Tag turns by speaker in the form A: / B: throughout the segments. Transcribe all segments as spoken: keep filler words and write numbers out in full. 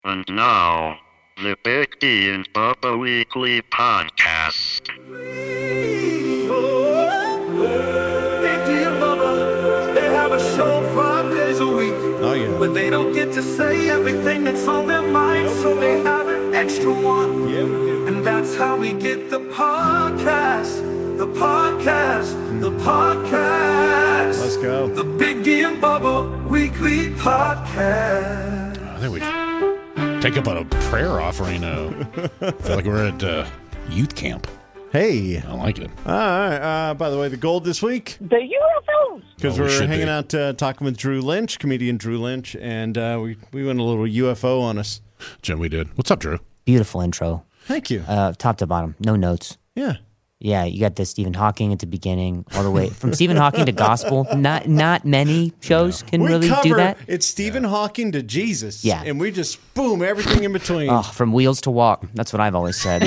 A: And now, the Big D and Bubba Weekly Podcast.
B: Big D and Bubba, they have a show five days a week.
C: Oh, yeah.
B: But they don't get to say everything that's on their mind, so they have an extra one.
C: Yeah, we do.
B: And that's how we get the podcast. The podcast. The podcast.
C: Let's go.
B: The Big D and Bubba Weekly Podcast.
D: I think we take up a prayer offering. Uh, I feel like we're at uh, youth camp.
C: Hey.
D: I like it.
C: All right. Uh, by the way, the gold this week,
E: The U F Os.
C: because
D: Oh, we
C: we're
D: should
C: hanging
D: be.
C: out uh, talking with Drew Lynch, comedian Drew Lynch, and uh, we, we went a little U F O on us.
D: Jim, we did. What's up, Drew?
F: Beautiful intro,
C: Thank you.
F: uh, top to bottom, no notes.
C: Yeah.
F: Yeah, you got the Stephen Hawking at the beginning, all the way from Stephen Hawking to gospel. Not not many shows can
C: we
F: really
C: cover,
F: do that.
C: it's Stephen Hawking to Jesus.
F: Yeah.
C: And we just, boom, everything in between.
F: Oh, from wheels to walk. That's what I've always said.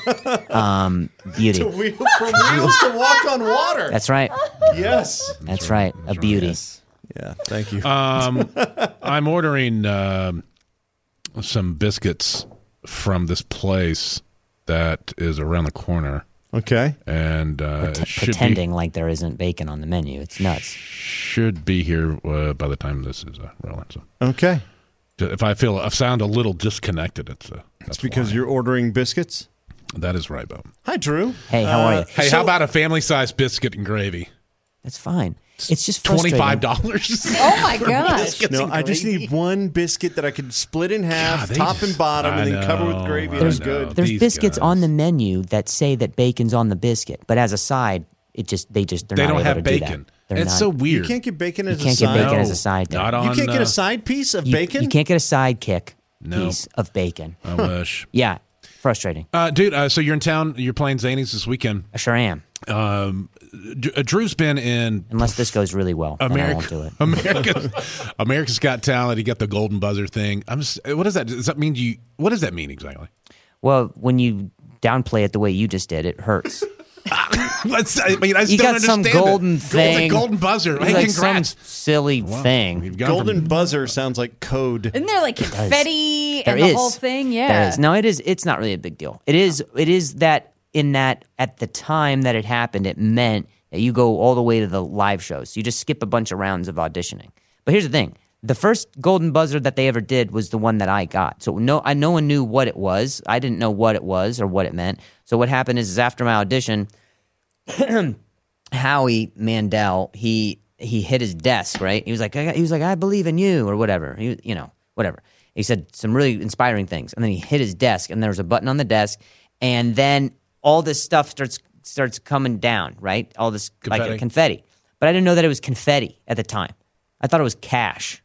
F: um, beauty.
C: To wheel, from wheels to walk on water.
F: That's right.
C: Yes.
F: That's right. A beauty.
C: Yes. Yeah, thank you.
D: Um, I'm ordering um, some biscuits from this place that is around the corner.
C: Okay.
D: And uh,
F: Pret-
D: should
F: pretending like there isn't bacon on the menu. It's nuts.
D: be, should be here uh, by the time this is uh, relevant. So
C: Okay.
D: if I feel I sound a little disconnected, it's uh, that's
C: It's because
D: why.
C: you're ordering biscuits.
D: That is right, Bob.
C: Hi, Drew.
F: Hey, how are you?
D: Hey,
C: So-
D: how about a family-sized biscuit and gravy?
F: That's fine. It's just frustrating.
D: Twenty-five dollars.
G: Oh my gosh.
C: No, I just need one biscuit that I could split in half,
D: God, they
C: top
D: just-
C: and bottom,
D: I
C: and then cover with
D: know,
C: gravy.
D: I
C: That's
D: know.
C: good.
F: There's
D: These
F: biscuits
D: guys.
F: on the menu that say that bacon's on the biscuit, but as a side, it just they just they're
D: They
F: not
D: don't
F: able
D: have
F: to do that.
D: bacon.
F: They're
D: It's
F: not-
D: so
C: You
D: weird.
C: can't get bacon
F: You
C: as
F: can't
C: a
F: get
C: side.
F: bacon as
D: No,
F: a side dish.
D: not on.
C: You can't get
D: uh,
C: a side piece of
F: You,
C: bacon?
F: you can't get a sidekick
D: No.
F: piece of bacon.
D: I wish.
F: Yeah, frustrating.
D: Uh, dude, uh, so you're in town. You're playing Zanies this weekend.
F: I sure am.
D: Um, D- uh, Drew's been in
F: Unless this goes really well, then I won't do
D: America.
F: it.
D: America's, America's Got Talent. He got the Golden Buzzer thing. I'm just. What does that? Does that mean you? What does that mean exactly?
F: Well, when you downplay it the way you just did, it hurts.
D: Let's. I mean, I
F: You
D: still
F: got some
D: understand it.
F: golden
D: It's a
F: thing.
D: golden buzzer.
F: It's
D: Hey,
F: like
D: congrats.
F: some silly thing.
D: We've gone
C: Golden
D: from-
C: buzzer sounds like code.
G: Isn't there like confetti
F: There
G: and the
F: is.
G: whole thing? Yeah.
F: There is. No, it is. It's not really a big deal. It is. It is that in that at the time that it happened, it meant that you go all the way to the live shows. You just skip a bunch of rounds of auditioning. But here's the thing: the first golden buzzer that they ever did was the one that I got. So no, I no one knew what it was. I didn't know what it was or what it meant. So what happened is, is after my audition, Howie Mandel he he hit his desk. Right? He was like, I, he was like, I believe in you or whatever. He, you know, whatever. He said some really inspiring things, and then he hit his desk, and there was a button on the desk, and then all this stuff starts starts coming down, right? All this like
D: Confetti.
F: confetti. But I didn't know that it was confetti at the time. I thought it was cash.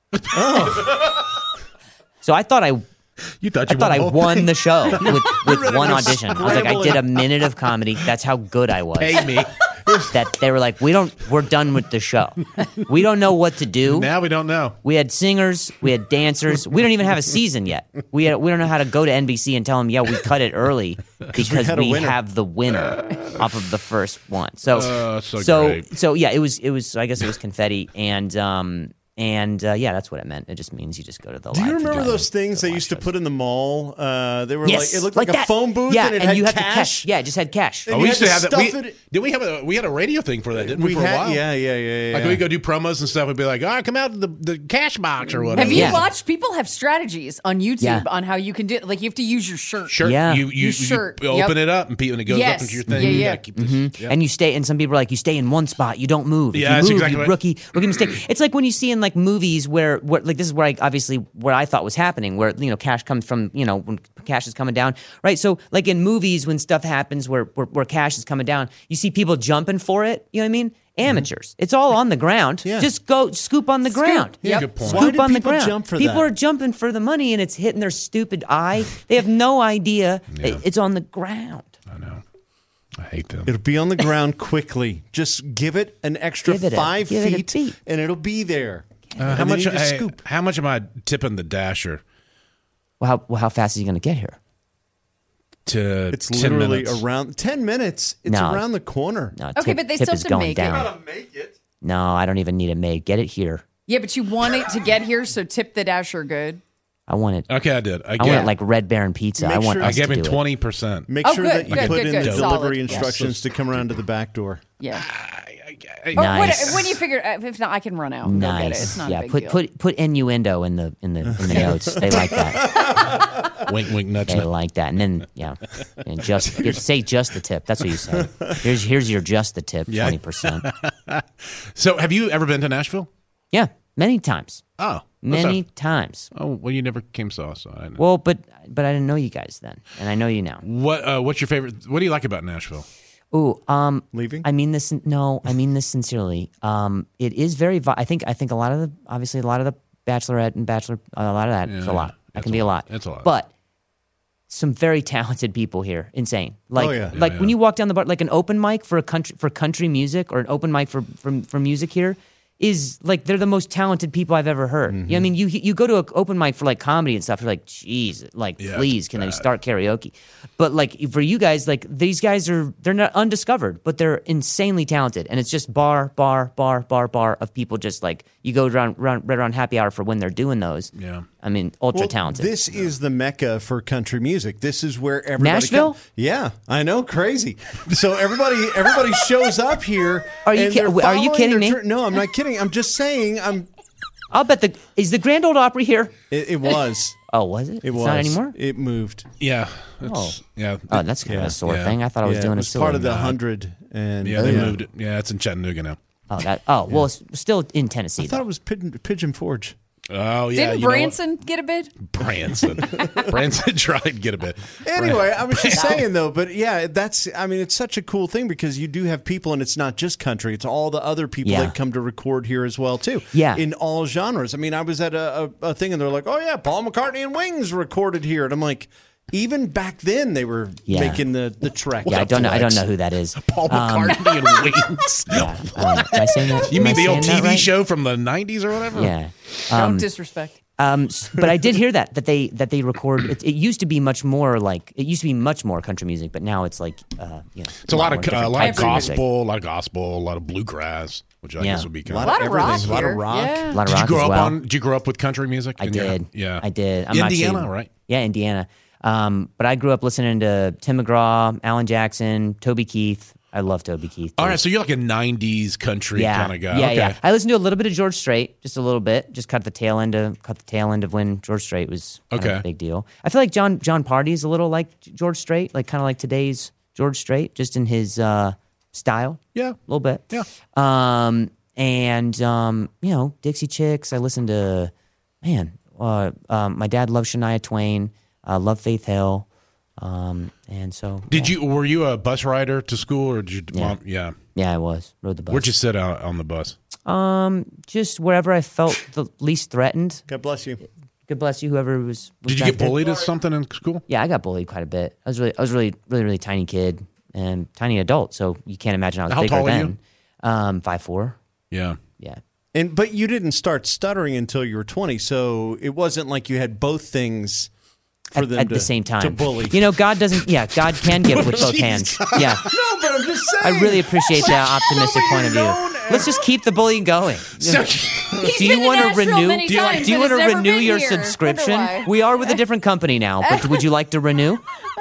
F: Oh. So I thought I
D: You thought
F: I
D: you
F: thought I
D: won the whole
F: won
D: thing.
F: the show with, with
C: ready
F: one
C: to
F: audition. I was like, I
C: scramble
F: did
C: it.
F: a minute of comedy. That's how good I was.
D: Pay me.
F: That they were like, we don't, we're done with the show. We don't know what to do.
D: Now we don't know.
F: We had singers, we had dancers. We don't even have a season yet. We had, we don't know how to go to N B C and tell them, yeah, we cut it early because
C: had a
F: we,
C: winner.
F: have the winner off of the first one. So,
D: Uh, so
F: so,
D: great.
F: so yeah, it was, it was. I guess it was confetti, and um, and uh, yeah, that's what it meant. It just means you just go to the.
C: Do you
F: live
C: remember
F: to
C: those
F: the-
C: things
F: the
C: they
F: live
C: used to
F: shows.
C: put in the mall? Uh, they were
F: Yes,
C: like, it looked like, a
F: that.
C: phone booth,
F: yeah,
C: and it had
F: you
C: cash.
F: had to cash. Yeah, it just had cash.
C: And
D: Oh,
C: you
D: we
C: had
D: used to
C: to
D: have that.
C: stuff
D: We,
C: it-
D: did we have a we had a radio thing for that? Didn't we,
C: We
D: for
C: had,
D: a while?
C: yeah, yeah, yeah, yeah.
D: Like we go do promos and stuff. We'd be like, "All right, come out to the, the cash box or whatever."
G: Have you
F: Yeah.
G: watched? People have strategies on YouTube
F: Yeah.
G: on how you can do it. Like you have to use your shirt.
D: Shirt.
F: Yeah.
D: You you,
G: Your
D: you
G: shirt,
D: open
G: yep.
D: it up and people and it goes
G: Yes.
D: up into your thing.
G: Yeah,
D: You
G: yeah.
D: gotta keep this. Yeah.
F: And you stay, and some people are like, you stay in one spot, you don't move. If
D: Yeah,
F: you
D: that's
F: move,
D: exactly
F: you
D: right.
F: rookie, rookie mistake. It's like when you see in like movies where, where, like this is where I obviously where I thought was happening, where you know cash comes from, you know when cash is coming down, right? So like in movies when stuff happens where where, where cash is coming down, you see people jumping for it. You know what I mean? Amateurs. It's all on the ground.
C: Yeah.
F: Just go scoop on the ground.
G: Yep.
D: Good point.
C: Why
F: Scoop
C: do
F: on the
C: people
F: ground.
C: jump for
F: people
C: that?
F: are jumping for the money, and it's hitting their stupid eye. They have no idea
D: Yeah.
F: it's on the ground.
D: I know. I hate them.
C: It'll be on the ground quickly. Just give it an extra
F: Give it a-
C: five
F: give it a
C: feet,
F: beat.
C: and it'll be there.
D: Uh,
C: And
D: how
C: then
D: much?
C: you just
D: hey,
C: scoop.
D: how much am I tipping the dasher
F: Well, how well, how fast is he going to get here?
D: to?
C: It's
D: ten
C: literally
D: minutes?
C: around ten minutes. It's
F: No.
C: around the corner.
F: No,
G: Okay,
F: tip,
G: but they
F: tip
G: still
F: is
G: have to
F: going
G: make it.
F: down.
C: make it.
F: No, I don't even need it made. Get it here.
G: Yeah, but you want it to get here, so tip the dasher good.
F: I wanted.
D: Okay, I did. I,
F: I
D: get,
F: wanted like Red Baron pizza.
C: Make
F: I want.
C: sure-
D: I
F: us
D: gave
F: to
D: him
F: do it.
D: twenty percent.
C: Make
G: Oh,
C: sure
G: good,
C: that you
G: good,
C: put
G: good,
C: in
G: good.
C: the
G: Solid.
C: delivery
G: Yes.
C: instructions to come around to the back door.
G: Yeah.
D: I,
G: But
F: Nice.
G: when, when you figure, if not, I can run out and go get it.
F: Nice.
G: It's not
F: yeah.
G: a big
F: put
G: deal.
F: put put innuendo in the in the in the notes. They like that.
D: wink, wink, nudge,
F: They
D: nudge.
F: like that. And then yeah, and just you say just the tip. That's what you say. Here's here's your just the tip.
D: Yeah.
F: Twenty percent.
D: So, have you ever been to Nashville?
F: Yeah, many times.
D: Oh,
F: Many
D: what's up?
F: times.
D: Oh, well, you never came saw us. So I didn't know.
F: Well, but but I didn't know you guys then, and I know you now.
D: What uh, What's your favorite? What do you like about Nashville?
F: Ooh, um,
C: Leaving?
F: I mean this. No, I mean this sincerely. Um, it is very. Vi- I think. I think a lot of the obviously a lot of the Bachelorette and Bachelor. A lot of that is
D: Yeah,
F: a lot. That
D: it's
F: can
D: a
F: be a
D: lot.
F: lot.
D: It's a lot.
F: But some very talented people here. Insane. Like
C: Oh, yeah.
F: like
D: Yeah,
F: when
D: yeah.
F: you walk down the bar, like an open mic for a country for country music or an open mic for for, for music here. Is like they're the most talented people I've ever heard.
D: Mm-hmm.
F: You know, I mean, you you go to an open mic for like comedy and stuff. You're like, geez, like
D: Yeah,
F: please,
D: it's
F: can they
D: bad.
F: start karaoke? But like for you guys, like these guys are they're not undiscovered, but they're insanely talented. And it's just bar, bar, bar, bar, bar of people. Just like you go around, around right around happy hour for when they're doing those.
D: Yeah.
F: I mean, ultra
C: Well,
F: talented.
C: This is the mecca for country music. This is where everybody
F: Nashville?
C: come- Yeah, I know, crazy. So everybody, everybody shows up here.
F: Are you
C: and
F: ki-
C: they're
F: are you
C: following
F: kidding
C: their
F: me?
C: tr- No, I'm not kidding. I'm just saying. I'm.
F: I'll bet the is the Grand Ole Opry here.
C: It, it was.
F: Oh, was it?
C: It
F: it's
C: was
F: not anymore.
C: It moved.
D: Yeah. It's, yeah.
F: Oh, that's kind of
C: Yeah.
F: a sore
D: Yeah.
F: thing. I thought I was
C: Yeah,
F: doing
C: it
F: a
C: was
F: silly.
C: part of the hundred. And
D: Yeah, they
C: yeah.
D: moved it. Yeah, it's in Chattanooga now.
F: Oh, that. Oh, well, it's still in Tennessee.
C: I thought
F: though.
C: it was Pigeon, Pigeon Forge.
D: Oh, yeah.
G: Didn't
D: you know what?
G: Branson get a bid?
D: Branson. Branson tried to get a bit.
C: Anyway, I was just saying though, but yeah, that's. I mean, it's such a cool thing because you do have people, and it's not just country; it's all the other people
F: Yeah.
C: that come to record here as well too.
F: Yeah.
C: in all genres. I mean, I was at a, a, a thing, and they're like, "Oh yeah, Paul McCartney and Wings recorded here," and I'm like, even back then they were
F: Yeah.
C: making the the trek.
F: Yeah, I don't know. I don't
D: flex.
F: know who that is.
D: Paul McCartney and Wings.
F: Yeah, I don't know. Am I saying that?
D: You
F: am
D: mean
F: I
D: the old
F: saying
D: T
F: that
D: V
F: right?
D: show from the nineties or whatever?
F: Yeah.
G: Don't disrespect.
F: Um, s- but I did hear that that they that they record. It, it used to be much more like it used to be much more country music, but now it's like uh, you know,
D: It's a lot
F: more
D: of uh, a
F: different
D: lot of
F: types music.
D: gospel, a lot of gospel, a lot of bluegrass, which I
F: Yeah.
D: guess would be
C: A
D: kind
C: lot
G: A
D: of.
G: lot of rock
C: everything. A lot of
G: here.
C: rock.
G: Yeah.
F: A lot of
D: Did you
F: rock
D: grow
F: as
D: up
F: well.
D: on? Did you grow up with country music?
F: I
D: in your-
F: did.
D: yeah,
F: I did. I'm
D: Indiana,
F: actually,
D: right?
F: Yeah, Indiana. Um, but I grew up listening to Tim McGraw, Alan Jackson, Toby Keith. I love Toby Keith.
D: All
F: too.
D: right, so you're like a nineties country
F: yeah,
D: kind of guy.
F: yeah,
D: okay.
F: yeah. I listened to a little bit of George Strait, just a little bit. Just cut the tail end of cut the tail end of when George Strait was kind of
D: Okay.
F: a big deal. I feel like John John Party's a little like George Strait, like kind of like today's George Strait, just in his uh, style.
D: Yeah.
F: A little bit.
D: Yeah.
F: Um, and um, you know, Dixie Chicks. I listened to, man. Uh, um, my dad loved Shania Twain. Uh, loved Faith Hill. Um, and so
D: Did
F: yeah.
D: you? Were you a bus rider to school, or did you?
F: Yeah.
D: Mom, yeah.
F: Yeah, I was rode the bus.
D: Where'd you sit out on the bus?
F: Um, just wherever I felt the least threatened.
C: God bless you.
F: God bless you, whoever was. was
D: Did you
F: back
D: get
F: there.
D: bullied at something in school?
F: Yeah, I got bullied quite a bit. I was really, I was really, really, really tiny kid and tiny adult. So you can't imagine I was
D: How
F: bigger
D: tall are
F: then.
D: you?
F: Um, five four.
D: Yeah.
F: Yeah.
C: And but you didn't start stuttering until you were twenty, so it wasn't like you had both things for
F: At,
C: them
F: at
C: to,
F: the same time,
C: to bully.
F: You know, God doesn't. Yeah, God can give with both hands. Yeah,
C: no, but I'm just saying.
F: I really appreciate that optimistic point of view.
C: known
F: Let's just keep the bullying going.
D: So,
F: Do you want to renew?
G: Many
F: Do you,
G: times
F: do you
G: and
F: want to
G: has never
F: renew
G: been
F: your
G: here.
F: subscription?
G: Wonder why.
F: We are with a different company now, but would you like to renew?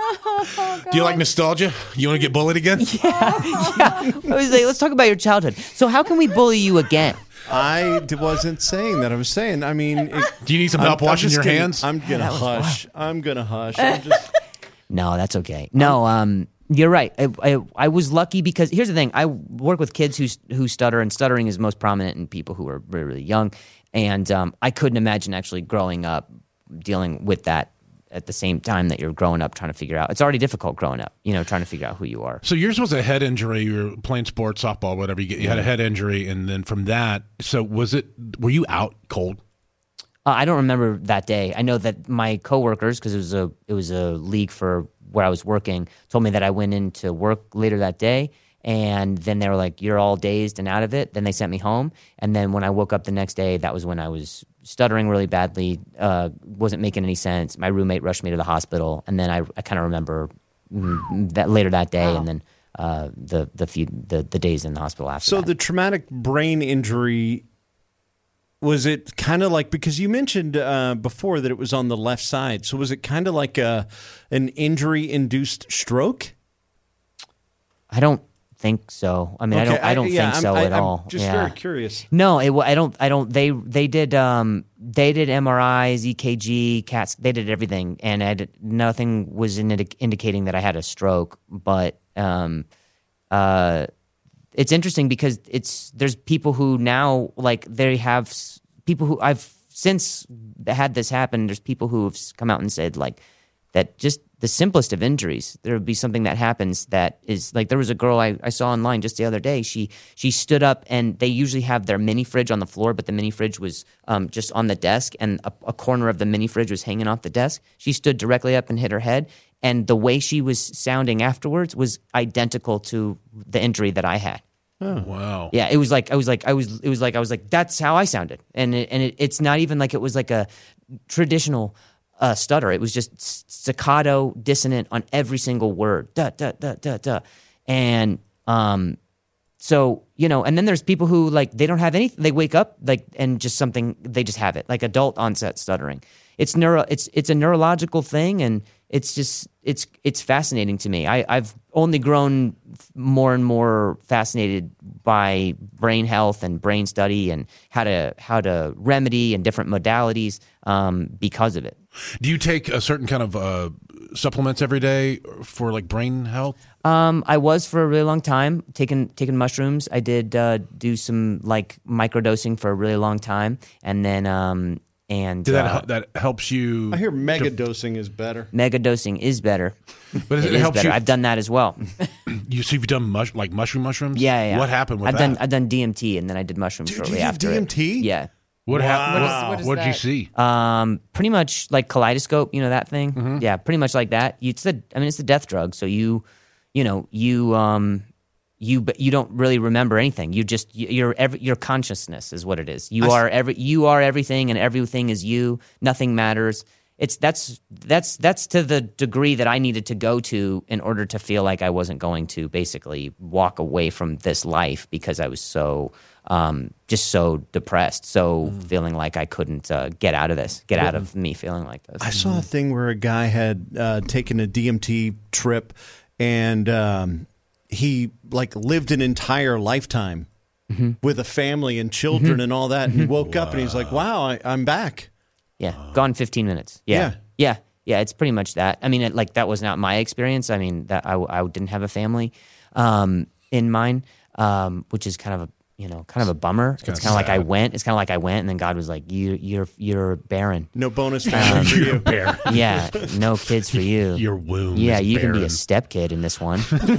D: do you like nostalgia? You want to get bullied again?
F: Yeah. I was like, let's talk about your childhood. So how can we bully you again?
C: I d- wasn't saying that. I was saying. I mean, it,
D: Do you need some
C: I'm-
D: help
C: I'm
D: washing
C: just
D: your
C: gonna-
D: hands?
C: I'm gonna
F: that was
C: hush. I'm gonna hush. I'm just.
F: No, that's okay. No, um, you're right. I, I I was lucky because here's the thing. I work with kids who who stutter, and stuttering is most prominent in people who are really, really young. And um, I couldn't imagine actually growing up dealing with that at the same time that you're growing up trying to figure out. It's already difficult growing up, you know, trying to figure out who you are.
D: So yours was a head injury. You were playing sports, softball, whatever. You get. You had a head injury, and then from that. So was it? Were you out cold?
F: Uh, I don't remember that day. I know that my coworkers, because it was a it was a league for where I was working, told me that I went into work later that day, and then they were like, "You're all dazed and out of it." Then they sent me home, and then when I woke up the next day, that was when I was stuttering really badly, uh, wasn't making any sense. My roommate rushed me to the hospital, and then I, I kind of remember mm, that later that day, and then uh, the the few the, the days in the hospital after.
C: So
F: that.
C: the traumatic brain injury was it kind of like, because you mentioned uh, before that it was on the left side, so was it kind of like a an injury-induced stroke?
F: I don't think so. I mean, I
C: Okay,
F: don't. I don't
C: yeah,
F: think
C: I'm-
F: so
C: I-
F: at
C: I'm
F: all.
C: just
F: yeah.
C: very curious.
F: No, it, wa- I don't. I don't. They they did um they did M R Is, E K G, CATs. They did everything, and I did, nothing was in indi- indicating that I had a stroke. But um, uh, it's interesting because it's there's people who now like they have s- people who I've since had this happen. There's people who have s- come out and said like that just the simplest of injuries. There would be something that happens that is like there was a girl I, I saw online just the other day. She she stood up and they usually have their mini fridge on the floor, but the mini fridge was um, just on the desk and a, a corner of the mini fridge was hanging off the desk. She stood directly up and hit her head. And the way she was sounding afterwards was identical to the injury that I had.
D: Wow.
F: Yeah, it was like I was like I was it was like I was like that's how I sounded, and it, and it, it's not even like it was like a traditional uh, stutter. It was just staccato, dissonant on every single word. Da da da da da, and um, so you know, and then there's people who like they don't have anything. They wake up like and just something they just have it like adult onset stuttering. It's neuro. It's it's a neurological thing, and it's just it's it's fascinating to me. I, I've only grown more and more fascinated by brain health and brain study and how to how to remedy and different modalities um, because of it.
D: Do you take a certain kind of uh, supplements every day for like brain health?
F: Um, I was for a really long time taking taking mushrooms. I did uh, do some like microdosing for a really long time, and then um, and
D: Did that
F: uh,
D: hel- that helps you?
C: I hear mega dosing is better.
F: mega dosing is better.
D: But is it,
F: It is
D: helps
F: better.
D: you.
F: I've done that as well.
D: You so you've done mush, like mushroom mushrooms?
F: Yeah, yeah.
D: What happened with
F: I've
D: that?
F: done I've done D M T and then I did mushrooms
C: Dude,
F: shortly
C: you did
F: after.
C: D M
F: it.
C: T?
F: Yeah.
D: what happened?
G: What is- what is
D: What'd you
G: that?
D: see?
F: Um, pretty much like kaleidoscope, you know that thing?
D: Mm-hmm.
F: Yeah, pretty much like that. You, it's the I mean it's the death drug. So you you know, you um you you don't really remember anything. You just you- your every your consciousness is what it is. You are every you are everything and everything is you. Nothing matters. It's that's that's that's to the degree that I needed to go to in order to feel like I wasn't going to basically walk away from this life because I was so um, just so depressed, so
C: Mm.
F: feeling like I couldn't uh, get out of this, get out of me feeling like this.
C: I saw a thing where a guy had uh, taken a D M T trip, and um, he like lived an entire lifetime with a family and children and all that. And he woke up and he's like, "Wow, I, I'm back."
F: Yeah, gone fifteen minutes. Yeah.
C: Yeah.
F: yeah, yeah, It's pretty much that. I mean, it, like that was not my experience. I mean, that I, I didn't have a family um, in mine, um, which is kind of a you know kind of a bummer. It's kind of like I went. It's kind of like I went, and then God was like, "You, you're you're barren.
C: No bonus family for you.
D: Bear.
F: Yeah, no kids for you.
D: Your womb.
F: Yeah,
D: is
F: you can be
D: barren.
F: a stepkid in this one.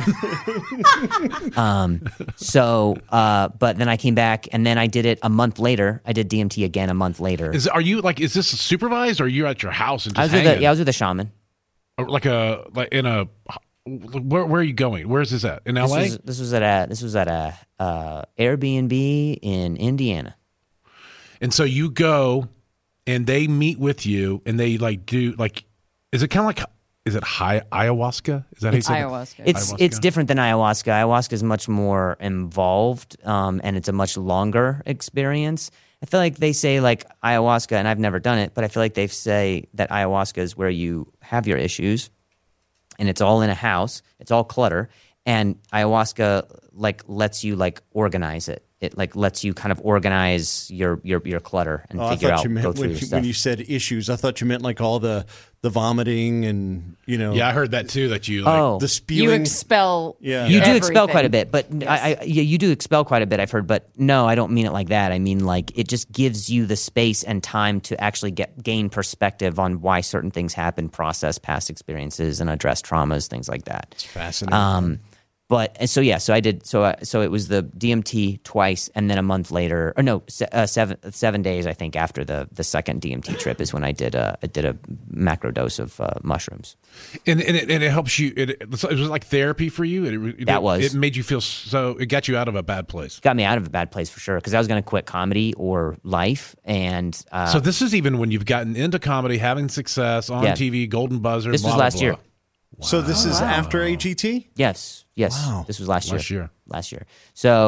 F: um, so, uh, but then I came back, and then I did it a month later. I did D M T again a month later.
D: Is are you like? Is this supervised, or are you at your house and
F: I
D: just
F: was with
D: hanging?
F: a, yeah, I was with a shaman.
D: Or like a like in a. Where where are you going? Where's this at? In
F: This
D: L A?
F: was, this was at a this was at a uh, Airbnb in Indiana.
D: And so you go, and they meet with you, and they like do like. Is it kind of like? Is it high ayahuasca? Is that how you say it?
G: Ayahuasca.
F: It's
D: Ayahuasca?
F: it's different than ayahuasca. Ayahuasca is much more involved, um, and it's a much longer experience. I feel like they say like ayahuasca, and I've never done it, but I feel like they say that ayahuasca is where you have your issues, and it's all in a house. It's all clutter, and ayahuasca like lets you like organize it. It like lets you kind of organize your your your clutter and
C: Oh, I
F: figure
C: thought
F: out
C: you meant
F: go through
C: when,
F: your
C: you-
F: stuff.
C: when you said issues. I thought you meant like all the the vomiting and you know
D: Yeah, I heard that too. That you like.
F: oh,
C: the
G: You
C: spewing.
G: expel.
C: Yeah.
F: You do
G: everything.
F: expel quite a bit, but I, I, yeah, you do expel quite a bit. I've heard, but no, I don't mean it like that. I mean like it just gives you the space and time to actually get gain perspective on why certain things happen, process past experiences, and address traumas, things like that. It's
C: fascinating.
F: Um, but and so yeah, so I did. So I, so it was the D M T twice, and then a month later, or no, se- uh, seven seven days I think after the the second D M T trip is when I did a I did a macro dose of uh, mushrooms.
D: And and it, and it helps you. It, it was like therapy for you. It, it,
F: That was.
D: It made you feel so. It got you out of a bad place.
F: Got me out of a bad place for sure because I was going to quit comedy or life, and uh,
D: So this is even when you've gotten into comedy, having success on
F: Yeah.
D: T V, Golden Buzzer.
F: this
D: blah,
F: was
D: blah,
F: last
D: blah.
F: year.
C: So this is after A G T.
F: Yes, yes.
C: Wow.
F: This was last year.
D: Last year.
F: Last year. So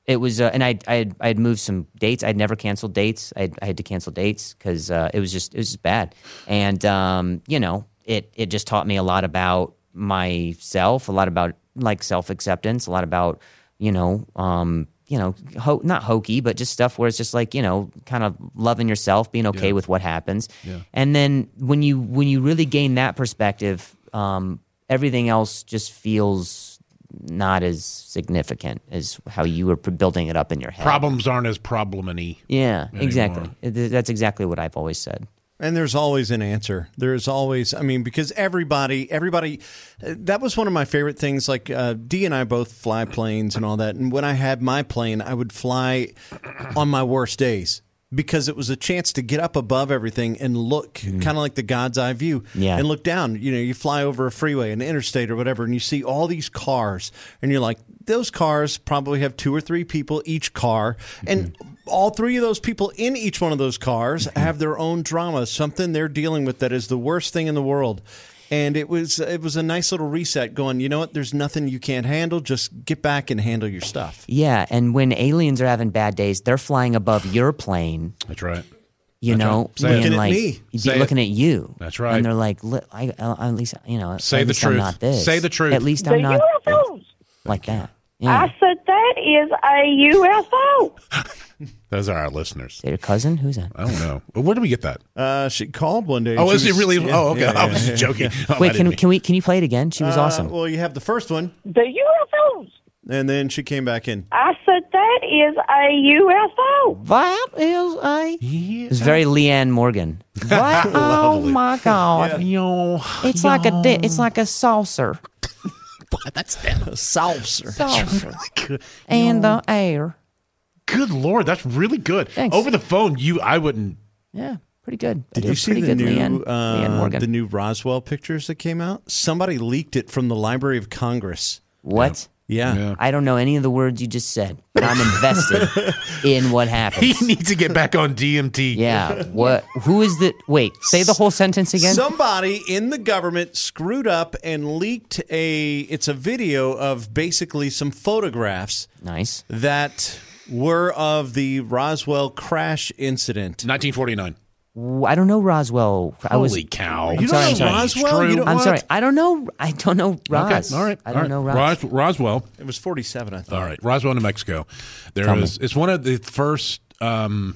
F: It was, uh, and I I had, I had moved some dates. I'd never canceled dates. I I had to cancel dates because uh, it was just it was just bad. And um, you know, it it just taught me a lot about myself, a lot about like self acceptance, a lot about you know, um, you know, ho- not hokey, but just stuff where it's just like you know, kind of loving yourself, being okay
D: Yeah.
F: with what happens.
D: Yeah.
F: And then when you when you really gain that perspective, um, everything else just feels not as significant as how you were p- building it up in your head.
D: Problems aren't as problem-y.
F: Yeah,
D: anymore.
F: exactly. It- That's exactly what I've always said.
C: And there's always an answer. There's always, I mean, because everybody, everybody, uh, that was one of my favorite things. Like uh, Dee and I both fly planes and all that. And when I had my plane, I would fly on my worst days because it was a chance to get up above everything and look kind of like the God's eye view
F: Yeah.
C: and look down. You know, you fly over a freeway, an interstate or whatever, and you see all these cars and you're like, those cars probably have two or three people each car. And all three of those people in each one of those cars have their own drama, something they're dealing with that is the worst thing in the world. And it was it was a nice little reset going, you know what, there's nothing you can't handle. Just get back and handle your stuff.
F: Yeah, and when aliens are having bad days, they're flying above your plane.
D: That's right.
F: You
D: That's
F: know,
D: right. Say it.
F: being
C: Looking at
F: like
C: me.
F: be
D: Say it.
F: looking at you.
D: That's right.
F: And they're like, "Look, I, I, at least you know,
D: Say
F: at
D: the
F: least I'm
D: truth.
F: not this.
D: Say the truth.
F: At least
E: The
F: I'm not
E: U F Os.
F: like that." Yeah.
E: I said that is a U F O.
D: Those are our listeners.
F: Is it your cousin? Who's that?
D: I don't know. Where did we get that?
C: Uh, she called one day.
D: Oh,
C: She
D: is it
C: was-
D: really?
C: yeah,
D: oh, okay.
C: yeah,
D: I was
C: yeah,
D: just
C: yeah.
D: joking. Oh, I
F: Wait,
D: didn't
F: can
D: mean-
F: can we can you play it again? She was
C: Uh,
F: awesome.
C: Well, you have the first one,
E: The U F Os.
C: and then she came back in.
E: I said that is a U F O.
F: That is a. It's very Leanne Morgan. What? Oh
D: Lovely.
F: my God!
D: Yo,
F: It's like a di- it's like a saucer,
D: that's that.
C: Saucer.
F: saucer, and the air.
D: Good Lord, that's really good.
F: Thanks.
D: Over the phone, you, I wouldn't.
F: Yeah, pretty good.
C: Did
F: It
C: you
F: was
C: see
F: pretty
C: the
F: good,
C: new
F: Leanne,
C: uh,
F: Leanne Morgan?
C: the new Roswell pictures that came out? Somebody leaked it from the Library of Congress.
F: What?
C: Yeah.
D: Yeah.
F: I don't know any of the words you just said, but I'm invested in what
D: He
F: happens.
D: needs to get back on D M T.
F: Yeah. What? Who is the? Wait. Say the whole sentence again.
C: Somebody in the government screwed up and leaked a. It's a video of basically some photographs
F: Nice.
C: that were of the Roswell crash incident.
D: nineteen forty-nine.
F: W- I don't know Roswell. I was.
D: Holy cow.
C: You don't
F: sorry,
C: know
F: I'm sorry.
C: Roswell? You don't-
F: I'm
C: what?
F: sorry. I don't know. I don't know Ros.
D: Okay. All right.
F: I
D: All
F: don't
D: right.
F: know Ros.
D: Ros- Roswell.
C: It was forty-seven, I thought.
D: All right. Roswell, New Mexico. There
F: Tell me.
D: is. It's one of the first um,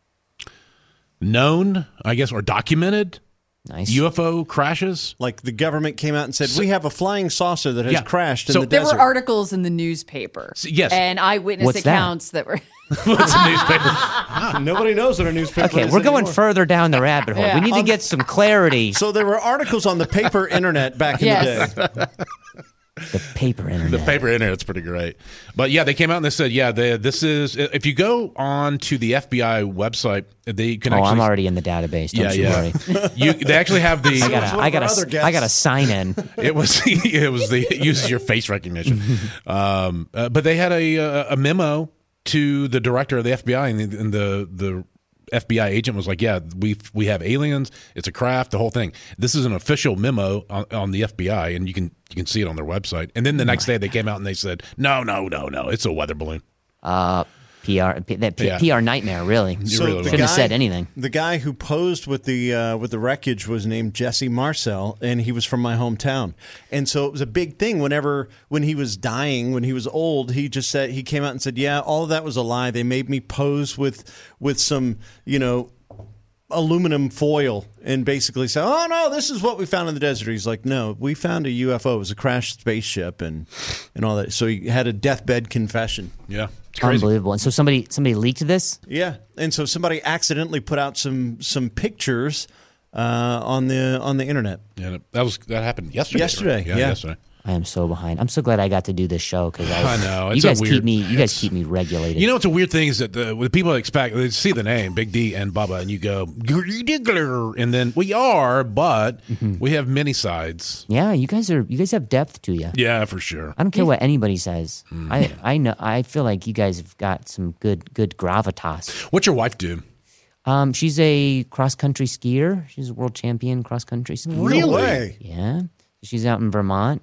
D: known, I guess, or documented
F: Nice.
D: U F O crashes.
C: Like the government came out and said, we have a flying saucer that has
D: Yeah.
C: crashed in
D: So
C: the
G: There
C: desert.
G: were articles in the newspaper.
D: yes.
G: And eyewitness
F: What's that?
G: accounts that, were.
D: What's the newspaper?
C: Nobody knows what a newspaper
F: Okay,
C: is
F: we're going
C: anymore.
F: further down the rabbit hole.
G: Yeah.
F: We need to get some clarity.
C: So there were articles on the paper internet back in
G: Yes.
C: the day.
F: The paper internet.
D: The paper internet's pretty great. But yeah, they came out and they said, yeah, they, this is, if you go on to the F B I website, they can
F: Oh,
D: actually.
F: I'm already in the database. Don't
D: Yeah,
F: you
D: yeah.
F: worry.
D: you, they actually have the.
F: I
C: one
F: gotta,
C: of
F: I
C: our
F: gotta,
C: other guests.
F: I gotta sign in.
D: It was it was the it uses your face recognition, um, uh, but they had a a memo to the director of the F B I, and the, and the the F B I agent was like, "Yeah, we we have aliens. It's a craft. The whole thing. This is an official memo on, on the F B I, and you can you can see it on their website." And then the next day they came out and they said, "No, no, no, no. It's a weather balloon."
F: Uh, P R, P, that P,
D: Yeah.
F: P R nightmare. Really,
C: So
D: really
C: the
F: shouldn't have
C: guy-
F: said anything.
C: The guy who posed with the uh, with the wreckage was named Jesse Marcel, and he was from my hometown. And so it was a big thing. Whenever when he was dying, when he was old, he just said he came out and said, "Yeah, all of that was a lie. They made me pose with with some, you know." aluminum foil and basically say, "Oh no, this is what we found in the desert." He's like, "No, we found a U F O. It was a crashed spaceship and and all that." So he had a deathbed confession.
D: Yeah, it's crazy.
F: Unbelievable. And so somebody somebody leaked this.
C: Yeah, and so somebody accidentally put out some some pictures uh, on the on the internet.
D: Yeah, that was that happened yesterday.
C: Yesterday,
D: right?
C: yeah.
D: yesterday.
F: I am so behind. I'm so glad I got to do this show because I,
D: I know,
F: you
D: it's a
F: guys
D: weird-
F: keep me. You guys
D: it's-
F: keep me regulated.
D: You know, it's a weird thing is that the, the people expect they see the name Big D and Bubba, and you go, and then we are, but
F: Mm-hmm.
D: we have many sides.
F: yeah, you guys are. You guys have depth to you.
D: Yeah, for sure.
F: I don't care what anybody says.
D: Mm-hmm.
F: I I know. I feel like you guys have got some good good gravitas.
D: What's your wife do?
F: Um, she's a cross country skier. She's a world champion cross country skier.
C: No way.
F: Yeah, she's out in Vermont s-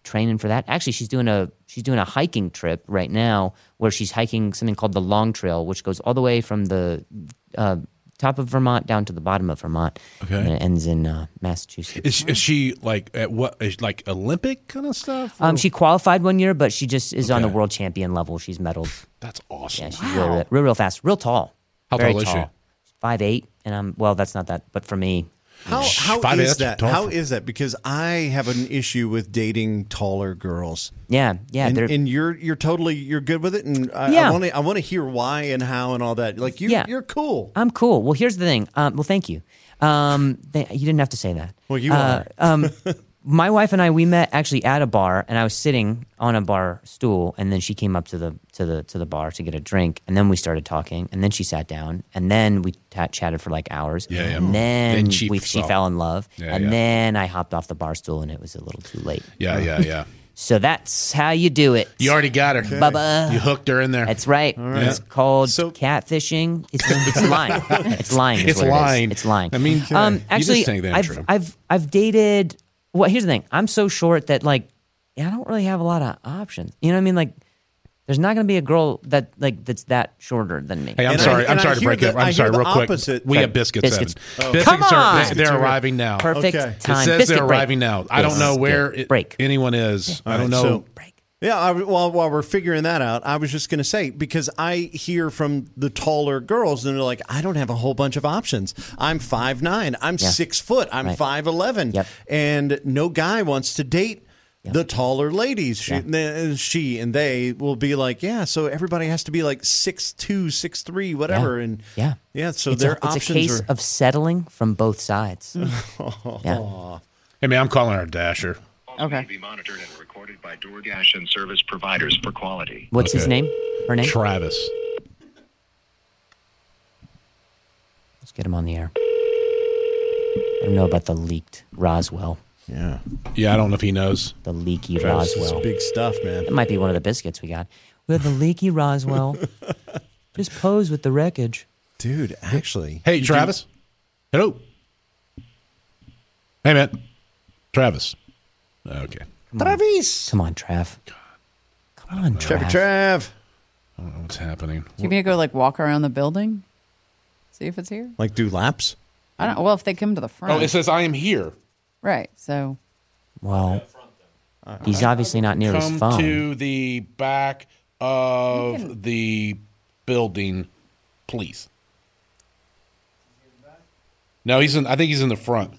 F: training for that. Actually, she's doing a she's doing a hiking trip right now where she's hiking something called the Long Trail, which goes all the way from the uh, top of Vermont down to the bottom of Vermont.
D: Okay.
F: And it ends in uh, Massachusetts.
D: Is, is she like at what? Is like Olympic kind of stuff?
F: Um, she qualified one year, but she just is on the
D: Okay.
F: world champion level. She's medaled.
D: That's awesome.
F: Yeah, she's real, real, real fast, real tall.
D: How
F: Very
D: tall is she?
F: Five eight, and I'm well. That's not that, but for me,
C: How how
D: Five,
C: is
D: that's
C: that?
D: tall
C: How
D: for-
C: is that? Because I have an issue with dating taller girls.
F: yeah, yeah.
C: And,
F: they're,
C: and you're you're totally you're good with it, and I
F: Yeah.
C: want to I want to hear why and how and all that. Like you
F: Yeah.
C: you're cool.
F: I'm cool. Well, here's the thing. Um, well, thank you. Um, they, you didn't have to say that.
C: Well, you
F: uh, um, my wife and I, we met actually at a bar, and I was sitting on a bar stool, and then she came up to the to the to the bar to get a drink, and then we started talking, and then she sat down, and then we t- chatted for like hours,
D: Yeah, yeah.
F: and then,
D: Then she
F: we she
D: fell.
F: fell in love,
D: Yeah,
F: and
D: yeah.
F: then I hopped off the bar stool, and it was a little too late.
D: Yeah, yeah, yeah.
F: So that's how you do it.
D: You already got her.
F: Bubba.
D: You hooked her in there.
F: That's right. It's called
C: So-
F: catfishing. It's it's lying. It's lying. is
D: It's
F: what it is.
D: lying.
F: It's lying.
D: I mean,
F: um,
D: you
F: actually,
D: just think that's
F: I've
D: true.
F: I've I've dated. Well, here's the thing. I'm so short that like, yeah, I don't really have a lot of options. You know what I mean? Like, there's not going to be a girl that like that's that shorter than me.
D: Hey, I'm
C: And I-
D: sorry.
C: and
D: I'm
C: I
D: sorry to
C: hear
D: break
C: the-
D: it.
C: I
D: I'm
C: hear
D: sorry,
C: the
D: real quick.
C: opposite.
D: We
F: Okay.
D: have biscuits.
F: Biscuits.
D: Evan.
F: Oh.
D: Biscuits
F: Come
D: are
F: on!
D: they're,
C: Biscuits are here.
D: arriving now.
F: Perfect
C: Okay. It
F: time.
D: It says
F: Biscuit
D: they're
F: break.
D: arriving now. I don't know
F: Biscuit
D: where it,
F: break.
D: anyone is. I don't
C: All
D: know.
C: right, so-
F: Break.
C: Yeah, I, while while we're figuring that out, I was just going to say because I hear from the taller girls and they're like, I don't have a whole bunch of options. I'm five nine. I'm
F: Yeah.
C: six foot. I'm
F: Right.
C: five eleven.
F: Yep.
C: And no guy wants to date the taller ladies. She,
F: Yeah.
C: the- she and they will be like, yeah. So everybody has to be like six two, six three, whatever.
F: Yeah.
C: And
F: Yeah.
C: yeah. So
F: It's,
C: their
F: a, it's a
C: options
F: case
C: are.
F: of settling from both sides. yeah.
D: Hey, man, I'm calling her Dasher.
G: Okay.
H: Be monitored and recorded by DoorDash and service providers for quality.
F: What's his
D: Okay.
F: name? Her name?
D: Travis.
F: Let's get him on the air. I don't know about the leaked Roswell.
C: yeah.
D: Yeah, I don't know if he knows.
F: The leaky
C: It's
F: Roswell.
C: big stuff, man.
F: That might be one of the biscuits we got. We have the leaky Roswell. Just pose with the wreckage.
C: Dude, actually.
D: Hey,
C: you
D: Travis. Hello. Hey, man. Travis. Okay.
C: Travis.
F: Come on, Trav. Come on,
C: Trevor
F: Trav.
C: Trav.
D: I don't know what's happening.
G: Do you mean to go like walk around the building? See if it's here?
C: Like do laps?
G: I don't Well, if they come to the front.
D: Oh, it says I am here.
G: Right. So
F: Well, he's obviously not near his
D: Come
F: phone.
D: to the back of the building, please. No, he's in. I think he's in the front.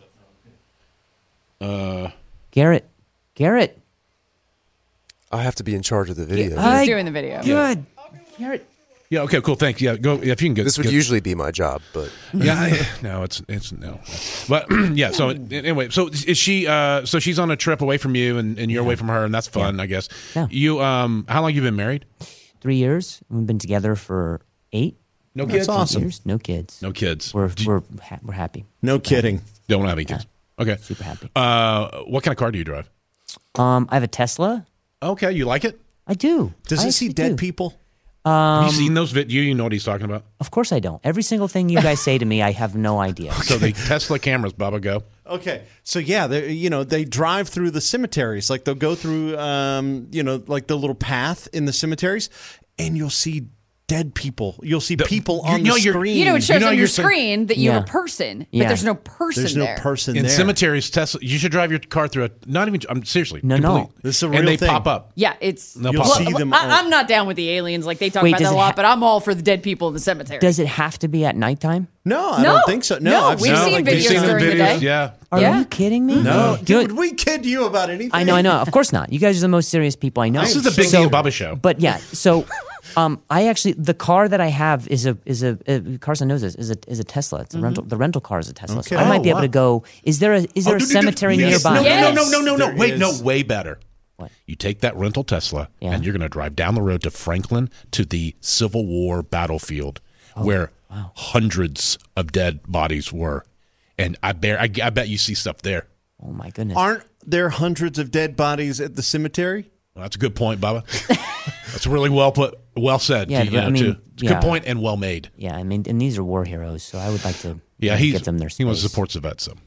D: Uh,
F: Garrett. Garrett.
I: I have to be in charge of the video.
G: he's
F: I-
G: doing the video.
F: Good. Garrett.
D: yeah. Okay. Cool. Thanks. Yeah. Go. If you can get
I: this would
D: get-
I: usually be my job, but
D: Yeah. I, no. It's it's no. But yeah. So anyway. So is she? Uh. So she's on a trip away from you, and, and you're away from her, and that's fun, I guess.
F: Yeah.
D: You. Um. How long you been married?
F: Three years. We've been together for eight
D: No
C: That's
D: kids.
C: awesome.
F: years. No kids.
D: No kids.
F: We're we're ha- we're happy.
C: No kidding.
D: Don't have any kids. Okay.
F: Super happy.
D: Uh. What kind of car do you drive?
F: Um, I have a Tesla.
D: Okay. You like it?
F: I do.
C: Does
F: I
C: it see
F: actually
C: dead
F: do.
C: people?
D: Have
F: Um,
D: you seen those videos? You, you know what he's talking about.
F: Of course I don't. Every single thing you guys say to me, I have no idea.
D: So the Tesla cameras, Bubba, go.
C: Okay, so yeah, they you know they drive through the cemeteries, like they'll go through, um, you know, like the little path in the cemeteries, and you'll see dead people. You'll see
D: The-
C: people
D: you
C: on
D: know
C: the
D: you're-
C: screen.
G: You know, it shows
D: You know
G: on your
D: you're saying-
G: screen that you're
F: Yeah.
G: a person, but
F: Yeah.
G: there's no person
C: There's no
G: there.
C: person
D: In
C: there.
D: cemeteries, Tesla, you should drive your car through a. Not even. I'm seriously.
F: No, no.
D: complete-
C: This is a
D: And
C: real
D: they
C: thing.
D: pop up.
G: Yeah, it's.
D: They'll
C: You'll
D: pop
C: see
D: up.
C: them.
G: I,
C: all-
G: I'm not down with the aliens. Like they talk
F: Wait,
G: about
F: does
G: that a
F: it
G: lot,
F: ha-
G: but I'm all for the dead people in the cemetery.
F: Does it have to be at nighttime?
C: No, I
G: No.
C: don't think so. No,
G: No,
C: I've
G: we've
C: seen,
G: seen
C: like,
G: videos
D: You've seen the
G: during the
D: videos?
G: day.
D: Yeah.
F: Are
G: Yeah.
F: you kidding me?
C: No,
F: Do it-
C: dude, we kid you about anything.
F: I know, I know. Of course not. You guys are the most serious people I know.
D: This is the Big
F: So-
D: Deal Bubba show.
F: But yeah, so um, I actually the car that I have is a is a uh, Carson knows this is a is a Tesla. It's a rental. The rental car is a Tesla. So
C: Okay.
F: I might
C: Oh,
F: be able
C: wow.
F: to go. Is there a is there
D: Oh,
F: a
D: dude, dude,
F: cemetery
D: dude, yes.
F: nearby?
D: No,
G: Yes.
D: no, no, no, no, no.
C: There
D: Wait, no,
C: is.
D: way better.
F: What?
D: You take that rental Tesla
F: Yeah.
D: and you're going to drive down the road to Franklin to the Civil War battlefield where hundreds of dead bodies were. And I, bear, I, I bet you see stuff there.
F: Oh my goodness.
C: Aren't there hundreds of dead bodies at the cemetery?
D: Well, that's a good point, Bubba. That's really well put, well said.
F: Yeah,
D: you
F: but
D: know,
F: I mean,
D: too. It's a
F: yeah.
D: good point and well made.
F: Yeah, I mean, and these are war heroes, so I would like to
D: Yeah,
F: uh,
D: he's,
F: give them their
D: he wants to
F: space.
D: support the vets. So.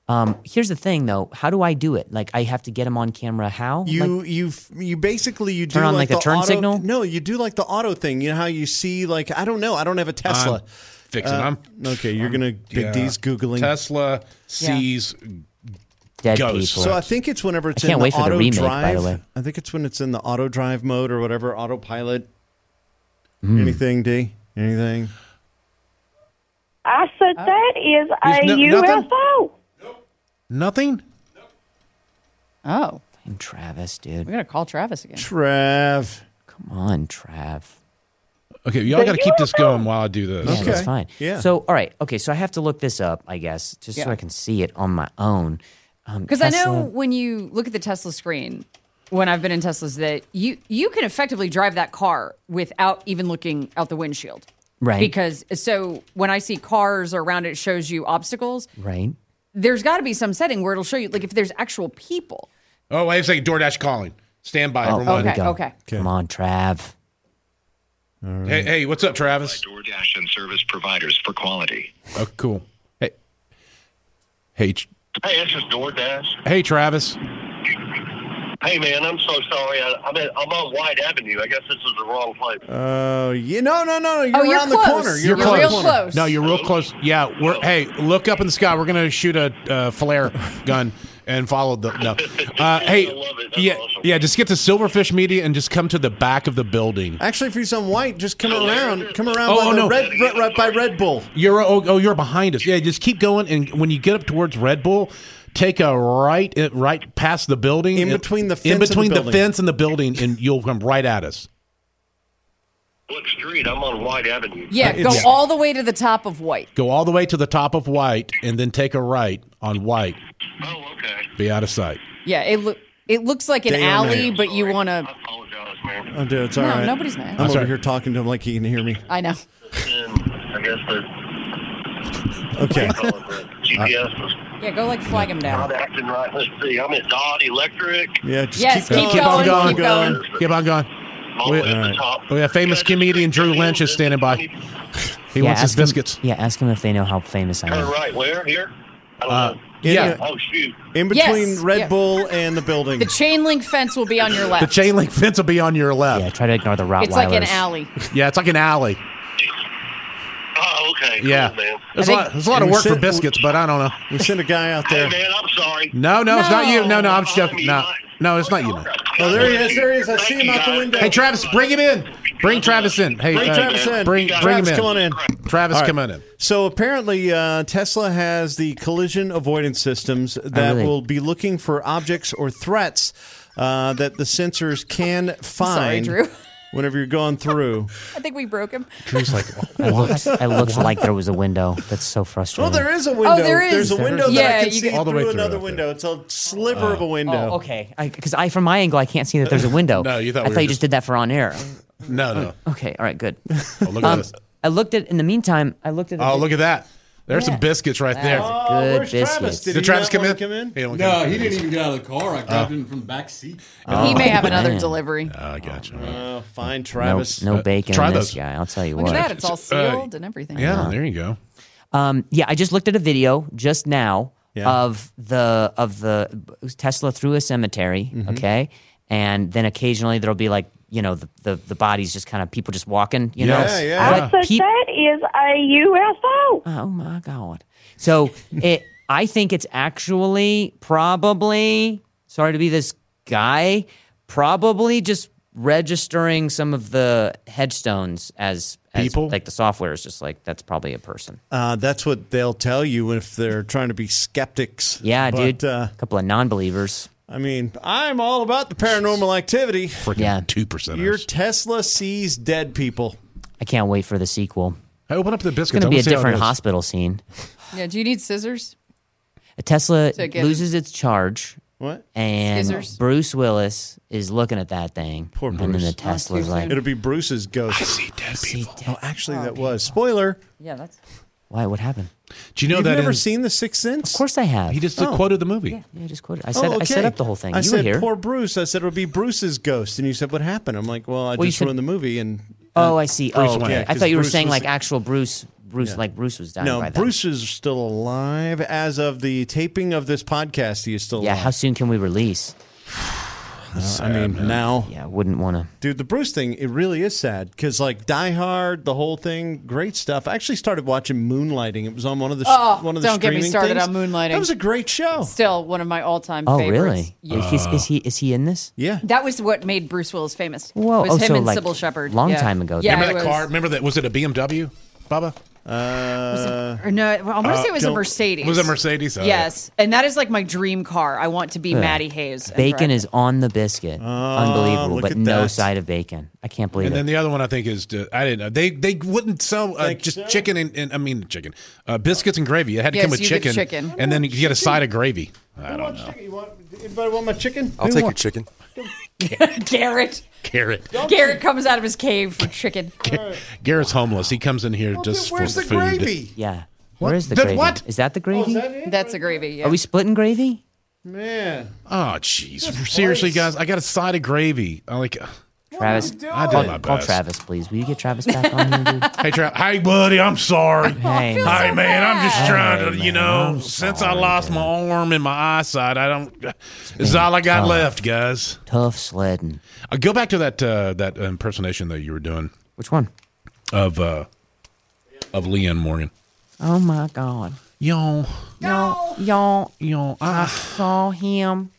F: Um, here's the thing, though. How do I do it? Like, I have to get them on camera. How?
C: You
F: Like,
C: you you basically you
F: Turn
C: do
F: on,
C: like,
F: like, the
C: the
F: turn
C: auto,
F: signal?
C: No, you do like the auto thing. You know how you see like I don't know. I don't have a Tesla.
D: I'm fixing.
C: Uh,
D: I'm
C: okay. You're gonna Big
D: yeah.
C: D's googling
D: Tesla sees
F: dead
D: ghosts.
F: people.
C: So I think it's whenever it's
F: I can't
C: in
F: wait
C: the
F: for the
C: auto
F: remake,
C: drive.
F: by the way.
C: I think it's when it's in the auto drive mode or whatever, autopilot.
F: Mm.
C: Anything, D? Anything?
E: I said that is
D: There's
E: a
D: no-
E: U F O.
D: nothing.
G: Oh,
F: And Travis, dude.
G: we gotta call Travis again.
C: Trav.
F: Come on, Trav.
D: Okay, y'all got to keep this going while I do this.
F: Yeah,
C: Okay.
F: that's fine.
C: Yeah.
F: So, all right. Okay, so I have to look this up, I guess, just so
G: Yeah.
F: I can see it on my own. Um,
G: Because I know
F: Tesla-
G: when you look at the Tesla screen, when I've been in Teslas, that you you can effectively drive that car without even looking out the windshield.
F: Right.
G: Because so when I see cars around it, it shows you obstacles.
F: Right.
G: There's got to be some setting where it'll show you, like if there's actual people.
D: Oh, wait a second. DoorDash calling. Stand by,
F: Oh,
D: everyone.
F: here we
G: okay,
F: go.
G: okay.
F: Come on, Trav.
D: Hey, hey, what's up, Travis?
H: DoorDash and service providers for quality.
D: Oh, cool. Hey, hey, Tr-
J: Hey, this is DoorDash.
D: hey, Travis.
J: Hey, man, I'm so sorry. I, I'm, at, I'm on White Avenue. I guess this is the wrong place.
C: Oh, yeah. No, no, no. You're
G: Oh, you're
C: around
G: close.
C: the corner.
G: You're
C: around the
G: real
C: corner.
G: close.
D: No, you're real close. Yeah, we're. Hey, look up in the sky. We're gonna shoot a uh, flare gun and follow the. No. Uh, hey,
J: I love it. That's
D: yeah,
J: awesome.
D: yeah. Just get to Silverfish Media and just come to the back of the building.
C: Actually, if he's on white, just come
J: Oh, there
C: around.
J: it is.
C: Come around
D: Oh,
C: by
D: oh,
C: the
D: no.
C: Red, right, right by Red Bull.
D: You're oh, oh you're behind us. Yeah, just keep going, and when you get up towards Red Bull, take a right, uh, right past the building,
C: In
D: and-
C: between the fence
D: in
C: and the
D: between the,
C: building.
D: fence and the building, and you'll come right at us.
J: What street? I'm on White Avenue.
G: Yeah, go
C: it's-
G: all the way to the top of White.
D: Go all the way to the top of White, and then take a right on White.
J: Oh, okay.
D: Be out of sight.
G: Yeah, it loo- it looks like an
C: Damn
G: alley,
C: it.
G: but you want
J: I
G: to.
J: apologize, man.
C: Oh, dude, it's all
G: No,
C: right.
G: nobody's mad.
C: I'm
D: That's
C: over
D: all right.
C: here talking to him like he can hear me.
G: I know.
J: And I guess the
C: Okay.
J: call it the G P S was
G: Yeah, go like flag him
J: not
G: down.
J: acting right. Let's see. I'm at Dodd Electric.
C: Yeah, just
G: Yes,
C: keep going.
G: keep going,
D: going,
G: keep going.
D: Keep on going.
J: All the way
D: We-
J: at
C: all
J: the
C: right.
J: top.
D: We have famous
J: Can I just
D: comedian
J: turn
D: Drew
J: right
D: Lynch is standing by. He
F: yeah,
D: wants his
F: ask him-
D: biscuits.
F: yeah, ask him if they know how famous I
J: Turn
F: am.
J: right. Where? Here? I don't
D: Uh,
J: know.
D: yeah.
J: Oh, shoot.
C: In between
G: Yes,
C: Red
G: yeah.
C: Bull and the building.
G: The chain link fence will be on your left.
D: The chain link fence will be on your left.
F: Yeah, try to ignore the Rottweilers.
G: It's like an alley.
D: Yeah, it's like an alley.
J: Oh, okay. Cool,
D: Yeah.
J: man.
D: There's,
G: I
D: a
G: think-
D: lot, there's a lot of
C: We
D: work for
C: said-
D: biscuits, but I don't know.
C: We sent a guy out
J: Hey,
C: there.
J: man, I'm sorry.
D: No, no, it's not you. No, no, I'm
J: No.
D: joking. No, no, it's not you. Man.
C: Oh, there he is. There he is. I see
J: Thank
C: him
J: you,
C: out the
J: guys.
C: window.
D: Hey, Travis, bring him in. Bring Travis in. Hey,
C: Bring
D: uh,
C: Travis in.
D: Bring,
J: Travis,
D: bring him in.
C: come on in.
D: Travis,
C: All right.
D: come on in.
C: So apparently, uh, Tesla has the collision avoidance systems that
F: really?
C: will be looking for objects or threats uh, that the sensors can
G: Sorry,
C: find
G: Drew.
C: whenever you're going through.
G: I think we broke him.
D: Drew's like,
F: I looked, I looked like there was a window. That's so frustrating.
C: Well, there is a window.
G: Oh, there is.
C: There's a
G: There
C: window
G: is.
C: that I
G: Yeah,
C: can
G: you
C: see
G: can-
D: All the way
C: through
D: through
C: another
D: out there.
C: window. It's a sliver of a window.
F: Oh, okay. Because I, from my angle, I can't see that there's a window.
D: No, you thought
F: I
D: we
F: thought
D: were
F: you
D: just-
F: just did that for on air.
D: no, no.
F: Okay, all right, good.
D: Oh, look at
F: Um,
D: this.
F: I looked at. In the meantime, I looked at.
D: Oh, look at that. There's
F: Yeah.
D: some biscuits right there.
F: That's
C: Oh,
F: good
C: where's
F: biscuits.
C: Travis? Did,
D: Did
C: he
D: Travis
C: not
D: come
C: wanna
D: in?
C: come in?
D: He don't
K: No,
D: come
K: he
D: in.
K: didn't even get out of the car. I grabbed him from the back seat.
G: he may have another
F: man.
G: delivery.
D: Oh, I got you.
C: Oh, fine,
F: No,
C: Travis.
F: no
D: Uh,
F: bacon
D: try
F: in this
D: those.
F: guy. I'll tell you
G: Look
F: what.
G: at that. It's all sealed and everything.
D: Yeah, there you go.
F: Um, yeah, I just looked at a video just now
C: Yeah.
F: of the of the Tesla through a cemetery.
C: Mm-hmm.
F: Okay, and then occasionally there'll be like you know the the, the bodies just kind of people just walking. You
D: Yes.
F: know,
C: Yeah,
E: I
C: yeah.
E: said
F: Peop-
E: that is a U F O.
F: Oh my god! So it, I think it's actually probably sorry to be this guy, probably just registering some of the headstones as, as
D: People?
F: like the software is just like that's probably a person.
C: Uh, that's what they'll tell you if they're trying to be skeptics.
F: Yeah,
C: but,
F: dude.
C: Uh,
F: a couple of non-believers.
C: I mean, I'm all about the paranormal activity.
D: Freaking
F: Yeah.
D: two percent.
C: Your Tesla sees dead people.
F: I can't wait for the sequel.
D: Hey, open up the biscuits.
F: It's going to
D: I
F: be a
D: wanna see how it
F: different
D: is.
F: hospital scene.
G: Yeah. Do you need scissors?
F: A Tesla
G: To get-
F: loses its charge,
C: What?
F: and
G: Scissors?
F: Bruce Willis is looking at that thing.
C: Poor
F: And then
C: Bruce.
F: the
G: Not
F: Tesla's
G: too
F: like,
G: soon.
C: It'll be Bruce's ghost.
D: See dead
F: "See
D: people.
F: dead-
C: Oh, actually, that was spoiler.
G: Yeah, that's.
F: Why? What happened?
D: Do you know
C: You've
D: that?
C: never
D: in-
C: seen The Sixth Sense?
F: Of course I have.
D: he just
C: Oh.
D: quoted the movie.
F: Yeah, I just quoted. I said.
C: Oh, okay.
F: I set up the whole thing.
C: I
F: you
C: said,
F: were here.
C: poor Bruce. I said, it'll be Bruce's ghost. And you said, what happened? I'm like, well, I
F: Well, you
C: just
F: said-
C: ruined the movie. And
F: Oh, I see.
D: Bruce
F: oh,
D: went.
F: okay.
C: Yeah,
F: I
C: 'cause
F: thought you were
C: Bruce
F: saying
C: was
F: like
C: the-
F: actual Bruce Bruce,
C: Yeah.
F: like Bruce was dying
C: No,
F: by then.
C: Bruce is still alive. As of the taping of this podcast, he is still
F: Yeah,
C: alive.
F: how soon can we release?
C: Uh, I mean, now.
F: Yeah, I wouldn't want to.
C: Dude, the Bruce thing, it really is sad because, like, Die Hard, the whole thing, great stuff. I actually started watching Moonlighting. It was on one of the sh-
G: Oh,
C: one of the
G: don't get me
C: streaming
G: started
C: things.
G: on Moonlighting.
C: That was a great show.
G: Still one of my all-time
F: Oh,
G: favorites.
F: really?
G: Yeah.
F: Is, is he is he in this?
C: Yeah.
G: That was what made Bruce Willis famous.
F: Whoa,
G: was
F: oh,
G: him
F: so,
G: and
F: like,
G: Sybil Shepherd.
F: long
G: yeah.
F: time ago.
G: Yeah,
D: Remember
G: it
D: that
G: was,
D: car? Remember that? Was it a B M W, Bubba?
C: Uh,
G: Or no, I want to
D: Uh,
G: say it was a
D: don't-
G: Mercedes.
D: Was it Mercedes? Oh,
G: Yes, and that is like my dream car. I want to be
F: Ugh.
G: Maddie Hayes. and
F: Bacon
G: drive
F: is on the biscuit. Unbelievable,
C: look
F: but
C: at
F: no
C: that.
F: side of bacon. I can't believe
D: And
F: it.
D: then the other one I think is uh, I didn't know they they wouldn't sell uh,
C: Think
D: just
C: so?
D: chicken and, and I mean chicken uh, biscuits and gravy. It had to
G: Yes,
D: come with
G: you get
D: chicken,
G: chicken.
D: and then you get a side of gravy. I
C: Who
D: don't
C: wants
D: know.
C: chicken? You want, anybody want my chicken?
I: I'll
C: Who
I: take your
C: wants-
I: chicken.
G: Garrett.
D: Garrett.
G: Garrett comes out of his cave for chicken.
D: Garrett's homeless. He comes in here
C: Well,
D: just
C: dude, where's
D: for
C: the
D: food.
C: gravy?
F: Yeah.
D: What?
F: Where is the
D: The
F: gravy?
D: what?
F: Is that the
C: Oh,
F: gravy?
C: is that it?
G: That's a gravy. Yeah.
F: Are we splitting gravy?
C: Man.
D: Oh jeez, seriously, guys, I got a side of gravy. I like.
F: Travis,
D: I did
F: call,
D: my
F: call
D: best.
F: Travis, please. Will you get Travis back on here, dude?
D: Hey, Tra- hey, buddy, I'm sorry.
F: Hey,
G: feel
F: man.
D: Hey, man, I'm just
F: Hey,
D: trying to,
F: man,
D: you know,
F: I'm
D: since I
F: sorry,
D: lost
F: dude.
D: my arm and my eyesight, I don't. This is all I got
F: tough.
D: left, guys.
F: Tough sledding.
D: Uh, go back to that uh, that impersonation that you were doing
F: Which one?
D: of uh, of Leanne Morgan.
F: Oh my God.
D: Yo,
F: Y'all, y'all,
D: yo,
F: I
D: I,
F: saw him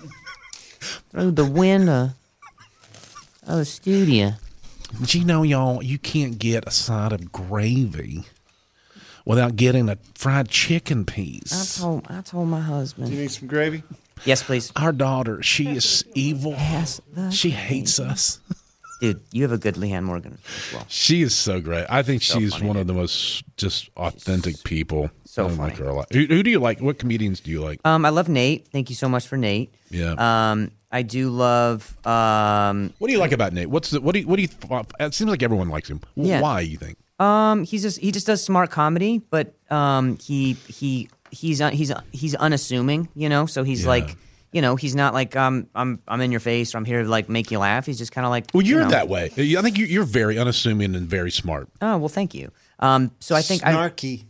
F: through the window of the studio.
D: but you know, y'all, you can't get a side of gravy without getting a fried chicken
F: I
D: piece.
F: told, I told my
C: Do
F: husband.
C: you need some gravy?
F: Yes, please.
D: Our daughter, she is evil.
F: Pass the
D: She hates us.
F: Dude, you have a good Leanne Morgan as well.
D: She is so great. I think
F: So
D: she's
F: funny,
D: one of
F: dude.
D: the most just authentic people.
F: so
D: I
F: funny.
D: like her a lot. Who, who do you like? What comedians do you like?
F: Um, I love Nate. Thank you so much for Nate.
D: Yeah.
F: Um, I do love. Um,
D: What do you like about Nate? What's the, what do you, what do you? It seems like everyone likes him.
F: Yeah.
D: Why you think?
F: um, he's just he just does smart comedy, but um, he he he's un, he's he's unassuming, you know. So he's
D: Yeah.
F: like, you know, he's not like um I'm I'm in your face or I'm here to like make you laugh. He's just kind of like.
D: Well, you're
F: you know,
D: that way. I think you- you're very unassuming and very smart.
F: Oh well, thank you. Um, so I think I.
C: Snarky.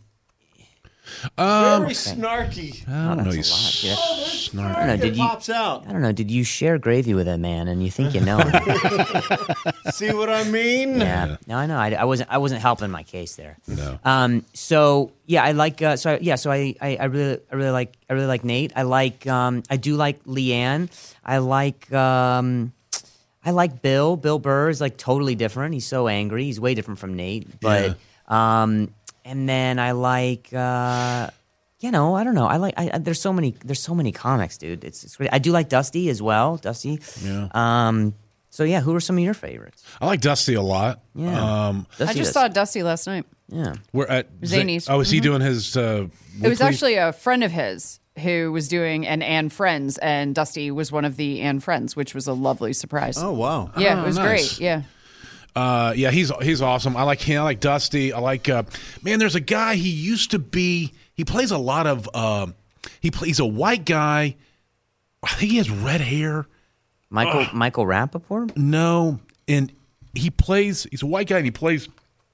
D: Um,
C: Very snarky.
D: I don't
F: Oh,
D: know.
F: that's
D: He's
F: a lot, yeah.
D: snarky.
F: I don't know. Did
C: It
F: you?
C: pops out.
F: I don't know. Did you share gravy with a man and you think you know him?
C: See what I mean?
F: Yeah. No, I know. I, I wasn't. I wasn't helping my case there.
D: No.
F: Um. So yeah, I like. Uh, so I, yeah. So I, I. I really. I really like. I really like Nate. I like. Um. I do like Leanne. I like. Um. I like Bill. Bill Burr is like totally different. He's so angry. He's way different from Nate. But. Um. And then I like. Uh. You know, I don't know. I like. I, I, there's so many. There's so many comics, dude. It's, it's great. I do like Dusty as well. Dusty.
D: Yeah.
F: Um. So yeah, who are some of your favorites?
D: I like Dusty a lot.
F: Yeah.
D: Um,
G: I
F: Dusty
G: just
F: does-
G: saw Dusty last night.
F: Yeah.
D: we're at
G: Zanies.
D: Oh, is he
G: Mhm.
D: doing his? Uh,
G: It was
D: weekly-
G: actually a friend of his who was doing an Anne Friends, and Dusty was one of the Anne Friends, which was a lovely surprise.
C: Oh, wow.
G: Yeah,
D: Oh,
G: it was
D: nice.
G: great. Yeah.
D: Uh, yeah, he's he's awesome. I like him. I like Dusty. I like uh, man. There's a guy. He used to be. He plays a lot of. Um, he plays a white guy. I think he has red hair.
F: Michael Michael Rappaport?
D: No, and he plays. He's a white guy. and He plays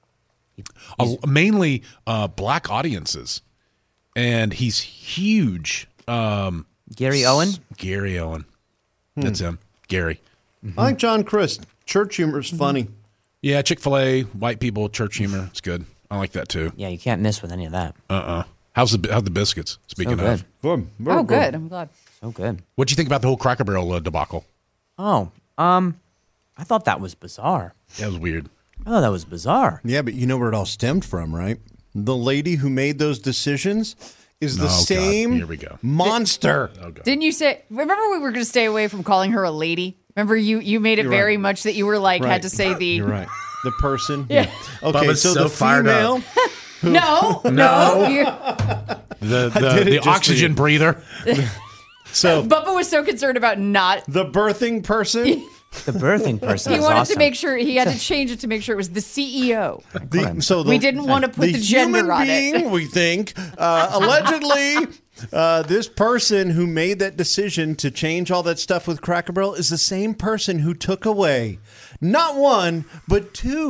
D: a, mainly uh, black audiences, and he's huge. Um,
F: Gary Owen?
D: Gary Owen. That's him. Gary.
C: I like John Christ. Church humor is funny.
D: Yeah, Chick-fil-A, white people, church humor. It's good. I like that too.
F: Yeah, you can't miss with any of that.
D: Uh-uh. How's the how's the biscuits? Speaking
F: So
D: of,
F: good.
C: Good.
G: Oh, good. I'm glad.
F: So good.
D: what'd you think about the whole Cracker Barrel uh, debacle?
F: Oh, um, I thought that was bizarre.
D: That was weird.
F: I thought that was bizarre.
C: Yeah, but you know where it all stemmed from, right? The lady who made those decisions is the
D: Oh, God.
C: same
D: Here we go.
C: monster.
G: Didn't you say? Remember, we were going to stay away from calling her a lady. Remember, you you made it
C: You're
G: very
C: right.
G: much that you were like
C: Right.
G: had to say the
C: You're right. The person.
G: Yeah.
C: Okay,
D: Bubba's
C: so,
D: so
C: the
D: fired up.
C: female.
G: no no. you-
D: The
C: I
D: the,
C: did it
D: the
C: just for
D: oxygen
C: you.
D: breather.
C: So
G: Bubba was so concerned about not.
C: the birthing person.
F: The birthing person
G: He
F: is
G: wanted
F: awesome.
G: to make sure he had to change it to make sure it was the C E O.
C: The, so the,
G: We didn't want to put the, gender
C: human
G: on
C: being,
G: it.
C: we think, uh, allegedly, uh, this person who made that decision to change all that stuff with Cracker Barrel is the same person who took away not one but two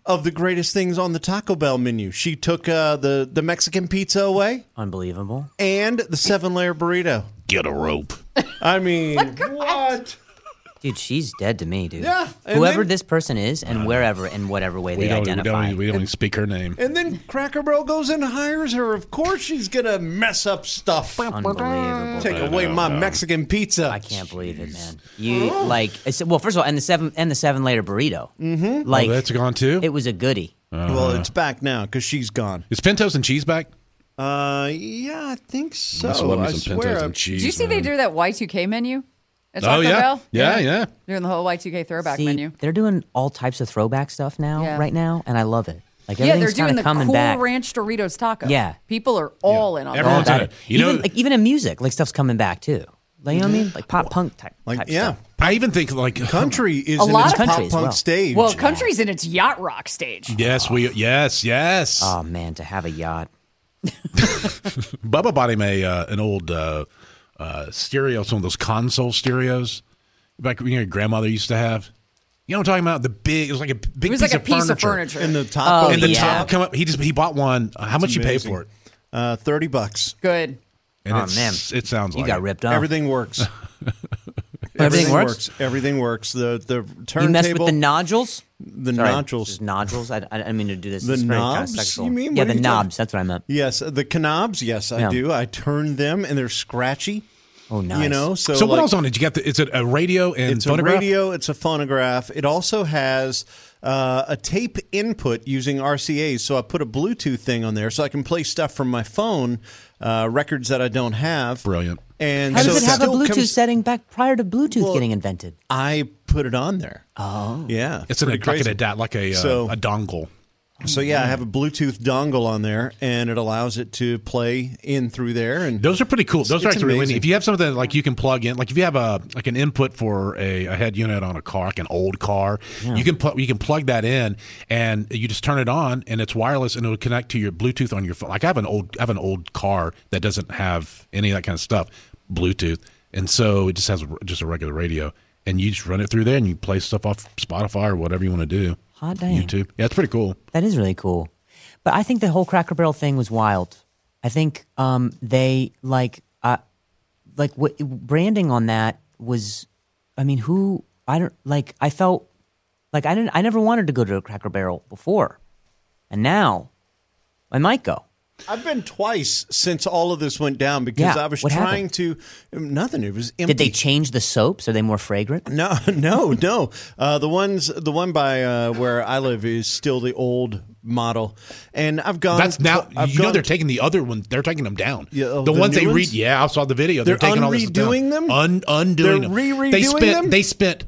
C: of the greatest things on the Taco Bell menu. She took uh, the, the Mexican pizza away.
F: Unbelievable.
C: And the seven-layer burrito.
D: Get a rope.
C: I mean, what?
F: Dude, she's dead to me, dude.
C: Yeah. and
F: Whoever
C: then-
F: this person is and wherever in whatever way
D: We
F: they
D: don't, we
F: identify.
D: don't, we don't even speak her name.
C: And then Cracker Barrel goes in and hires her. Of course she's going to mess up stuff.
F: Unbelievable.
C: Take away my Mexican pizza.
F: I can't believe it, man. You like it's, well, first of all, and the seven and the seven layer burrito. Mm-hmm. Like
D: oh, that's gone too?
F: it was a goodie.
C: Well, it's back now because she's gone.
D: Is Pintos and cheese back?
C: Uh, yeah, I think so.
D: Must love me
C: I
D: some
C: swear.
D: Pintos and cheese.
G: Did you see
D: man.
G: they do that Y two K menu at
D: Oh,
G: Taco
D: yeah.
G: Bell?
D: Yeah, yeah.
G: Doing the whole Y two K throwback
F: See,
G: menu.
F: they're doing all types of throwback stuff now,
G: Yeah.
F: right now, and I love it. Like
G: Yeah, they're
F: everything's
G: doing
F: kind
G: the
F: of coming
G: Cool
F: back.
G: Ranch Doritos taco.
F: Yeah.
G: People are all in on
D: Everyone's
G: that.
D: in it. You
F: even
D: know,
F: like even in music, like stuff's coming back too. Like, you know what I mean? Like pop punk type,
C: Like,
F: type
C: yeah.
F: stuff.
D: I even think like
C: Country is
G: A
C: in
G: lot
C: its
G: of
C: pop
F: country as
C: punk
F: well.
C: stage.
G: Well, country's in its yacht rock stage.
D: Yes, we yes, yes.
F: Oh man, to have a yacht.
D: Bubba bought him a uh, an old uh, uh, stereo, some of those console stereos back when your grandmother used to have. You know what I'm talking about? The big, it was like a big
G: It was
D: piece,
G: like a
D: of,
G: piece
D: furniture.
G: of furniture.
C: in the top.
F: Oh,
C: of
D: And the
C: the
F: yeah.
D: top come up. He just he bought one. Uh, How much you pay
C: amazing.
D: for it?
C: Uh, thirty bucks.
G: Good.
D: And
F: Oh,
D: it's,
F: man.
D: it sounds
F: You
D: like
F: got
D: it.
F: ripped off.
C: Everything works.
F: Everything works?
C: Everything works. The the turntable.
F: You messed with the nodules?
C: the
F: Sorry,
C: nodules.
F: just nodules. I, I didn't mean to do this.
C: The
F: It's very kind of
C: knobs?
F: sexual.
C: You mean-
F: yeah,
C: what
F: the
C: are you
F: knobs. That's what I meant.
C: Yes, the knobs. Yes, I
F: Yeah.
C: do. I turn them, and they're scratchy.
F: Oh, nice.
C: You know, so
D: So what
C: like,
D: else on it? You got the? It's a, a radio and
C: It's
D: phonograph.
C: a radio. It's a phonograph. It also has uh, a tape input using R C As. So I put a Bluetooth thing on there, so I can play stuff from my phone, uh, records that I don't have.
D: Brilliant.
C: And
F: How
C: so
F: does it have a
C: still
F: Bluetooth
C: comes-
F: setting back prior to Bluetooth
C: Well,
F: getting invented?
C: I put it on there.
F: Oh,
C: Yeah,
D: It's an,
C: pretty
D: like
C: crazy.
D: an adapt, like a uh,
C: So-
D: a dongle.
C: So yeah, I have a Bluetooth dongle on there, and it allows it to play in through there. And
D: Those are pretty cool. Those
C: It's
D: are actually really
C: amazing.
D: neat. If you have something that, like you can plug in, like if you have a like an input for a, a head unit on a car, like an old car, you can put you can plug that in, and you just turn it on, and it's wireless, and it'll connect to your Bluetooth on your phone. Like I have an old I have an old car that doesn't have any of that kind of stuff, Bluetooth, and so it just has a, just a regular radio, and you just run it through there, and you play stuff off Spotify or whatever you want to do.
F: Hot dang.
D: YouTube, yeah, it's pretty cool.
F: that is really cool. But I think the whole Cracker Barrel thing was wild. I think um, they like uh, like what branding on that was. I mean, who I don't like. I felt like I didn't. I never wanted to go to a Cracker Barrel before, and now I might go.
C: I've been twice since all of this went down because
F: Yeah,
C: I was
F: what
C: trying
F: happened?
C: to nothing. It was empty.
F: Did they change the soaps? Are they more fragrant?
C: No, no, no. Uh, the ones, the one by uh, where I live is still the old model, and I've gone.
D: That's now.
C: tw- I've
D: you know
C: gone-
D: they're taking the other one. They're taking them down.
C: Yeah, oh,
D: the,
C: the
D: ones
C: new
D: they read.
C: ones?
D: Yeah, I saw the video. They're,
C: They're
D: taking all this down.
C: unredoing them?
D: Un, undoing
C: They're
D: them.
C: re-redoing
D: they spent.
C: them?
D: They spent.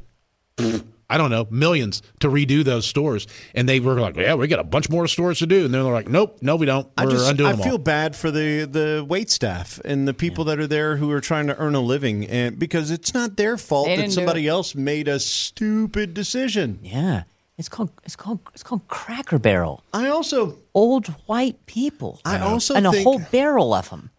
D: I don't know, millions to redo those stores, and they were like, "Yeah, we got a bunch more stores to do," and they're like, "Nope, no, we don't. We're
C: I just,
D: undoing
C: I
D: them
C: feel
D: all."
C: bad for the the wait staff and the people that are there who are trying to earn a living, and because it's not their fault
G: They
C: that
G: didn't do
C: somebody
G: it.
C: else made a stupid decision.
F: Yeah, it's called it's called it's called Cracker Barrel.
C: I also,
F: Old white people.
C: I also
F: and a
C: think,
F: whole barrel of them.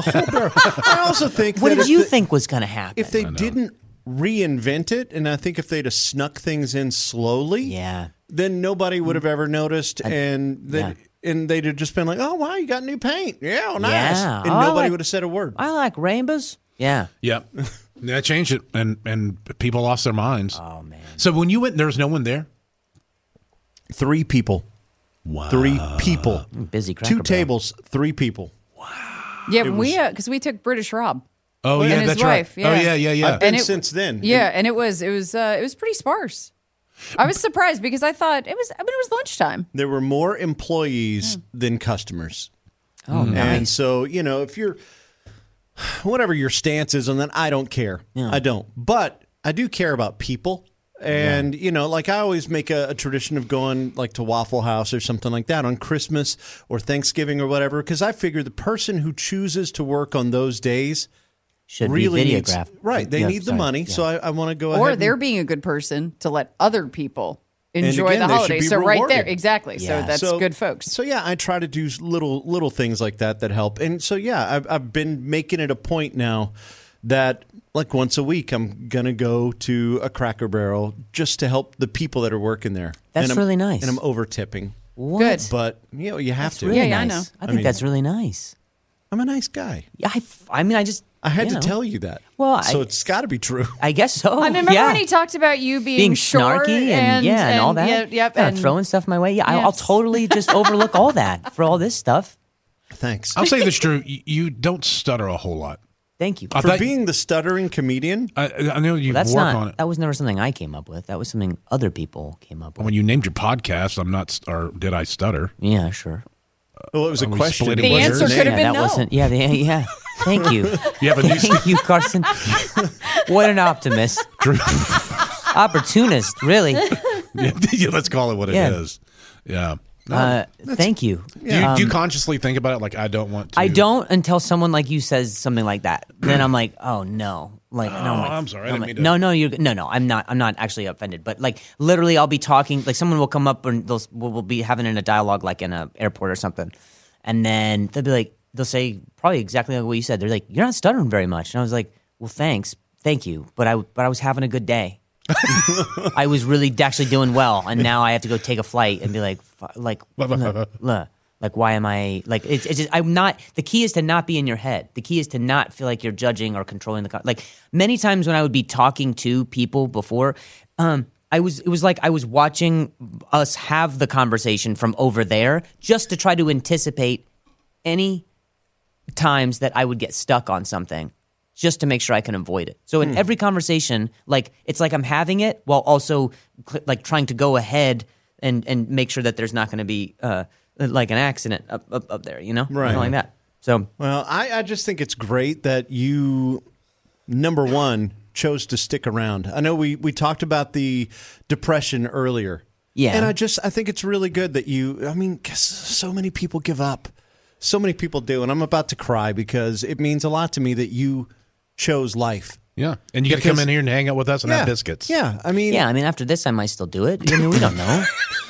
C: I also think.
F: What
C: that
F: did
C: if
F: you
C: the-
F: think was going to happen?
C: If they didn't reinvent it, and I think if they'd have snuck things in slowly,
F: yeah,
C: then nobody would have ever noticed, and that and they'd have just been like, "Oh wow, you got new paint, yeah, nice,"
F: Yeah.
C: and
F: Oh, I
C: nobody
F: like-
C: would have said a word.
F: I like rainbows. Yeah.
D: Yeah, that changed it, and and people lost their minds.
F: Oh man.
D: So when you went, there was no one there.
C: Three people,
D: Wow.
C: three people,
F: Busy Cracker
C: two
F: Barrel.
C: tables, three people.
G: Yeah, we because we took British Rob.
D: Oh
G: and
D: yeah,
G: his
D: that's
G: wife.
D: right. Oh yeah, yeah, yeah.
C: I've been
G: And it-
C: since then.
G: Yeah, and it was it was uh, it was pretty sparse. I was surprised because I thought it was. I mean, it was lunchtime.
C: There were more employees than customers.
F: Oh,
C: And
F: nice.
C: so, you know, if you're, whatever your stance is on that, I don't care.
F: Yeah.
C: I don't. But I do care about people. And, you know, like I always make a, a tradition of going like to Waffle House or something like that on Christmas or Thanksgiving or whatever, because I figure the person who chooses to work on those days
F: Should
C: really
F: be
C: needs,
F: videographed.
C: right. They
F: Yeah,
C: need the
F: sorry.
C: money.
F: Yeah.
C: So I, I want to go
G: Or
C: ahead.
G: they're
C: and,
G: being a good person to let other people
C: And
G: enjoy
C: again,
G: the
C: they should
G: holiday.
C: be
G: So right there,
C: rewarded.
G: exactly.
F: Yeah.
G: So that's
C: So-
G: good, folks.
C: So yeah, I try to do little little things like that that help. And so yeah, I've, I've been making it a point now that like once a week I'm going to go to a Cracker Barrel just to help the people that are working there.
F: That's
C: And I'm-
F: really nice.
C: And I'm over tipping.
F: What?
G: Good.
C: But, you know, you have
F: That's
C: to.
F: really
G: Yeah, yeah, I
F: nice.
G: know.
F: I
C: I
F: think
C: mean-
F: that's really nice.
C: I'm a nice guy.
F: Yeah, I, I mean, I just
C: I had
F: you
C: to
F: know.
C: tell you that.
F: Well,
C: so
F: I-
C: it's got to be true.
F: I guess so.
G: I mean, remember
F: yeah.
G: when he talked about you being,
F: being
G: short
F: snarky and,
G: and
F: yeah and, all that.
G: Yeah, yep,
F: yeah,
G: and
F: throwing stuff my way. Yeah, I, I'll
G: Yes.
F: totally just overlook all that for all this stuff.
C: Thanks.
D: I'll say this, Drew. You, you don't stutter a whole lot.
F: Thank you.
D: I
C: For
D: thought-
C: being the stuttering comedian,
D: I, I know you
F: Well, that's
D: work
F: not.
D: on it.
F: That was never something I came up with. That was something other people came up with.
D: When you named your podcast, I'm not, st- or did I stutter?
F: Yeah, sure.
C: well, it was a
D: Are we
C: question.
D: splitting
G: The
D: What's
G: answer
D: yours?
G: could have
F: yeah,
G: been
F: that
G: no.
F: wasn't. Yeah, the, yeah. Thank you.
D: You have a new
F: Thank you, Carson. What an optimist.
D: Drew.
F: Opportunist, really.
D: yeah, yeah, let's call it what
F: Yeah.
D: it is. Yeah. No,
F: Uh, thank you.
D: do, you, do you
F: Um,
D: consciously think about it like I don't want to?
F: I don't until someone like you says something like that. Then I'm like, oh no, like, no, I'm, like,
D: I'm sorry, I
F: I'm
D: didn't
F: like,
D: mean to-
F: no, no, you're no, no. I'm not. I'm not actually offended. But like, literally, I'll be talking. Like, someone will come up and they'll we'll, we'll be having in a dialogue, like in an airport or something, and then they'll be like, they'll say probably exactly like what you said. They're like, you're not stuttering very much, and I was like, well, thanks, thank you, but I but I was having a good day. I was really actually doing well, and now I have to go take a flight and be like, f- like, like, like, why am I like? It's, it's just I'm not. The key is to not be in your head. The key is to not feel like you're judging or controlling the. Con- like many times when I would be talking to people before, um, I was it was like I was watching us have the conversation from over there just to try to anticipate any times that I would get stuck on something. Just to make sure I can avoid it. So in every conversation, like it's like I'm having it while also cl- like trying to go ahead and, and make sure that there's not going to be uh, like an accident up, up up there, you know,
C: Right.
F: Something like that. So
C: Well, I, I just think it's great that you, number one, chose to stick around. I know we, we talked about the depression earlier.
F: Yeah.
C: And I just, I think it's really good that you, I mean, 'cause so many people give up. So many people do. And I'm about to cry because it means a lot to me that you chose life.
D: Yeah, and you got to come
C: Because-
D: in here and hang out with us and
C: yeah.
D: have biscuits.
C: Yeah. I mean,
F: yeah, I mean after this I might still do it. I mean we don't know.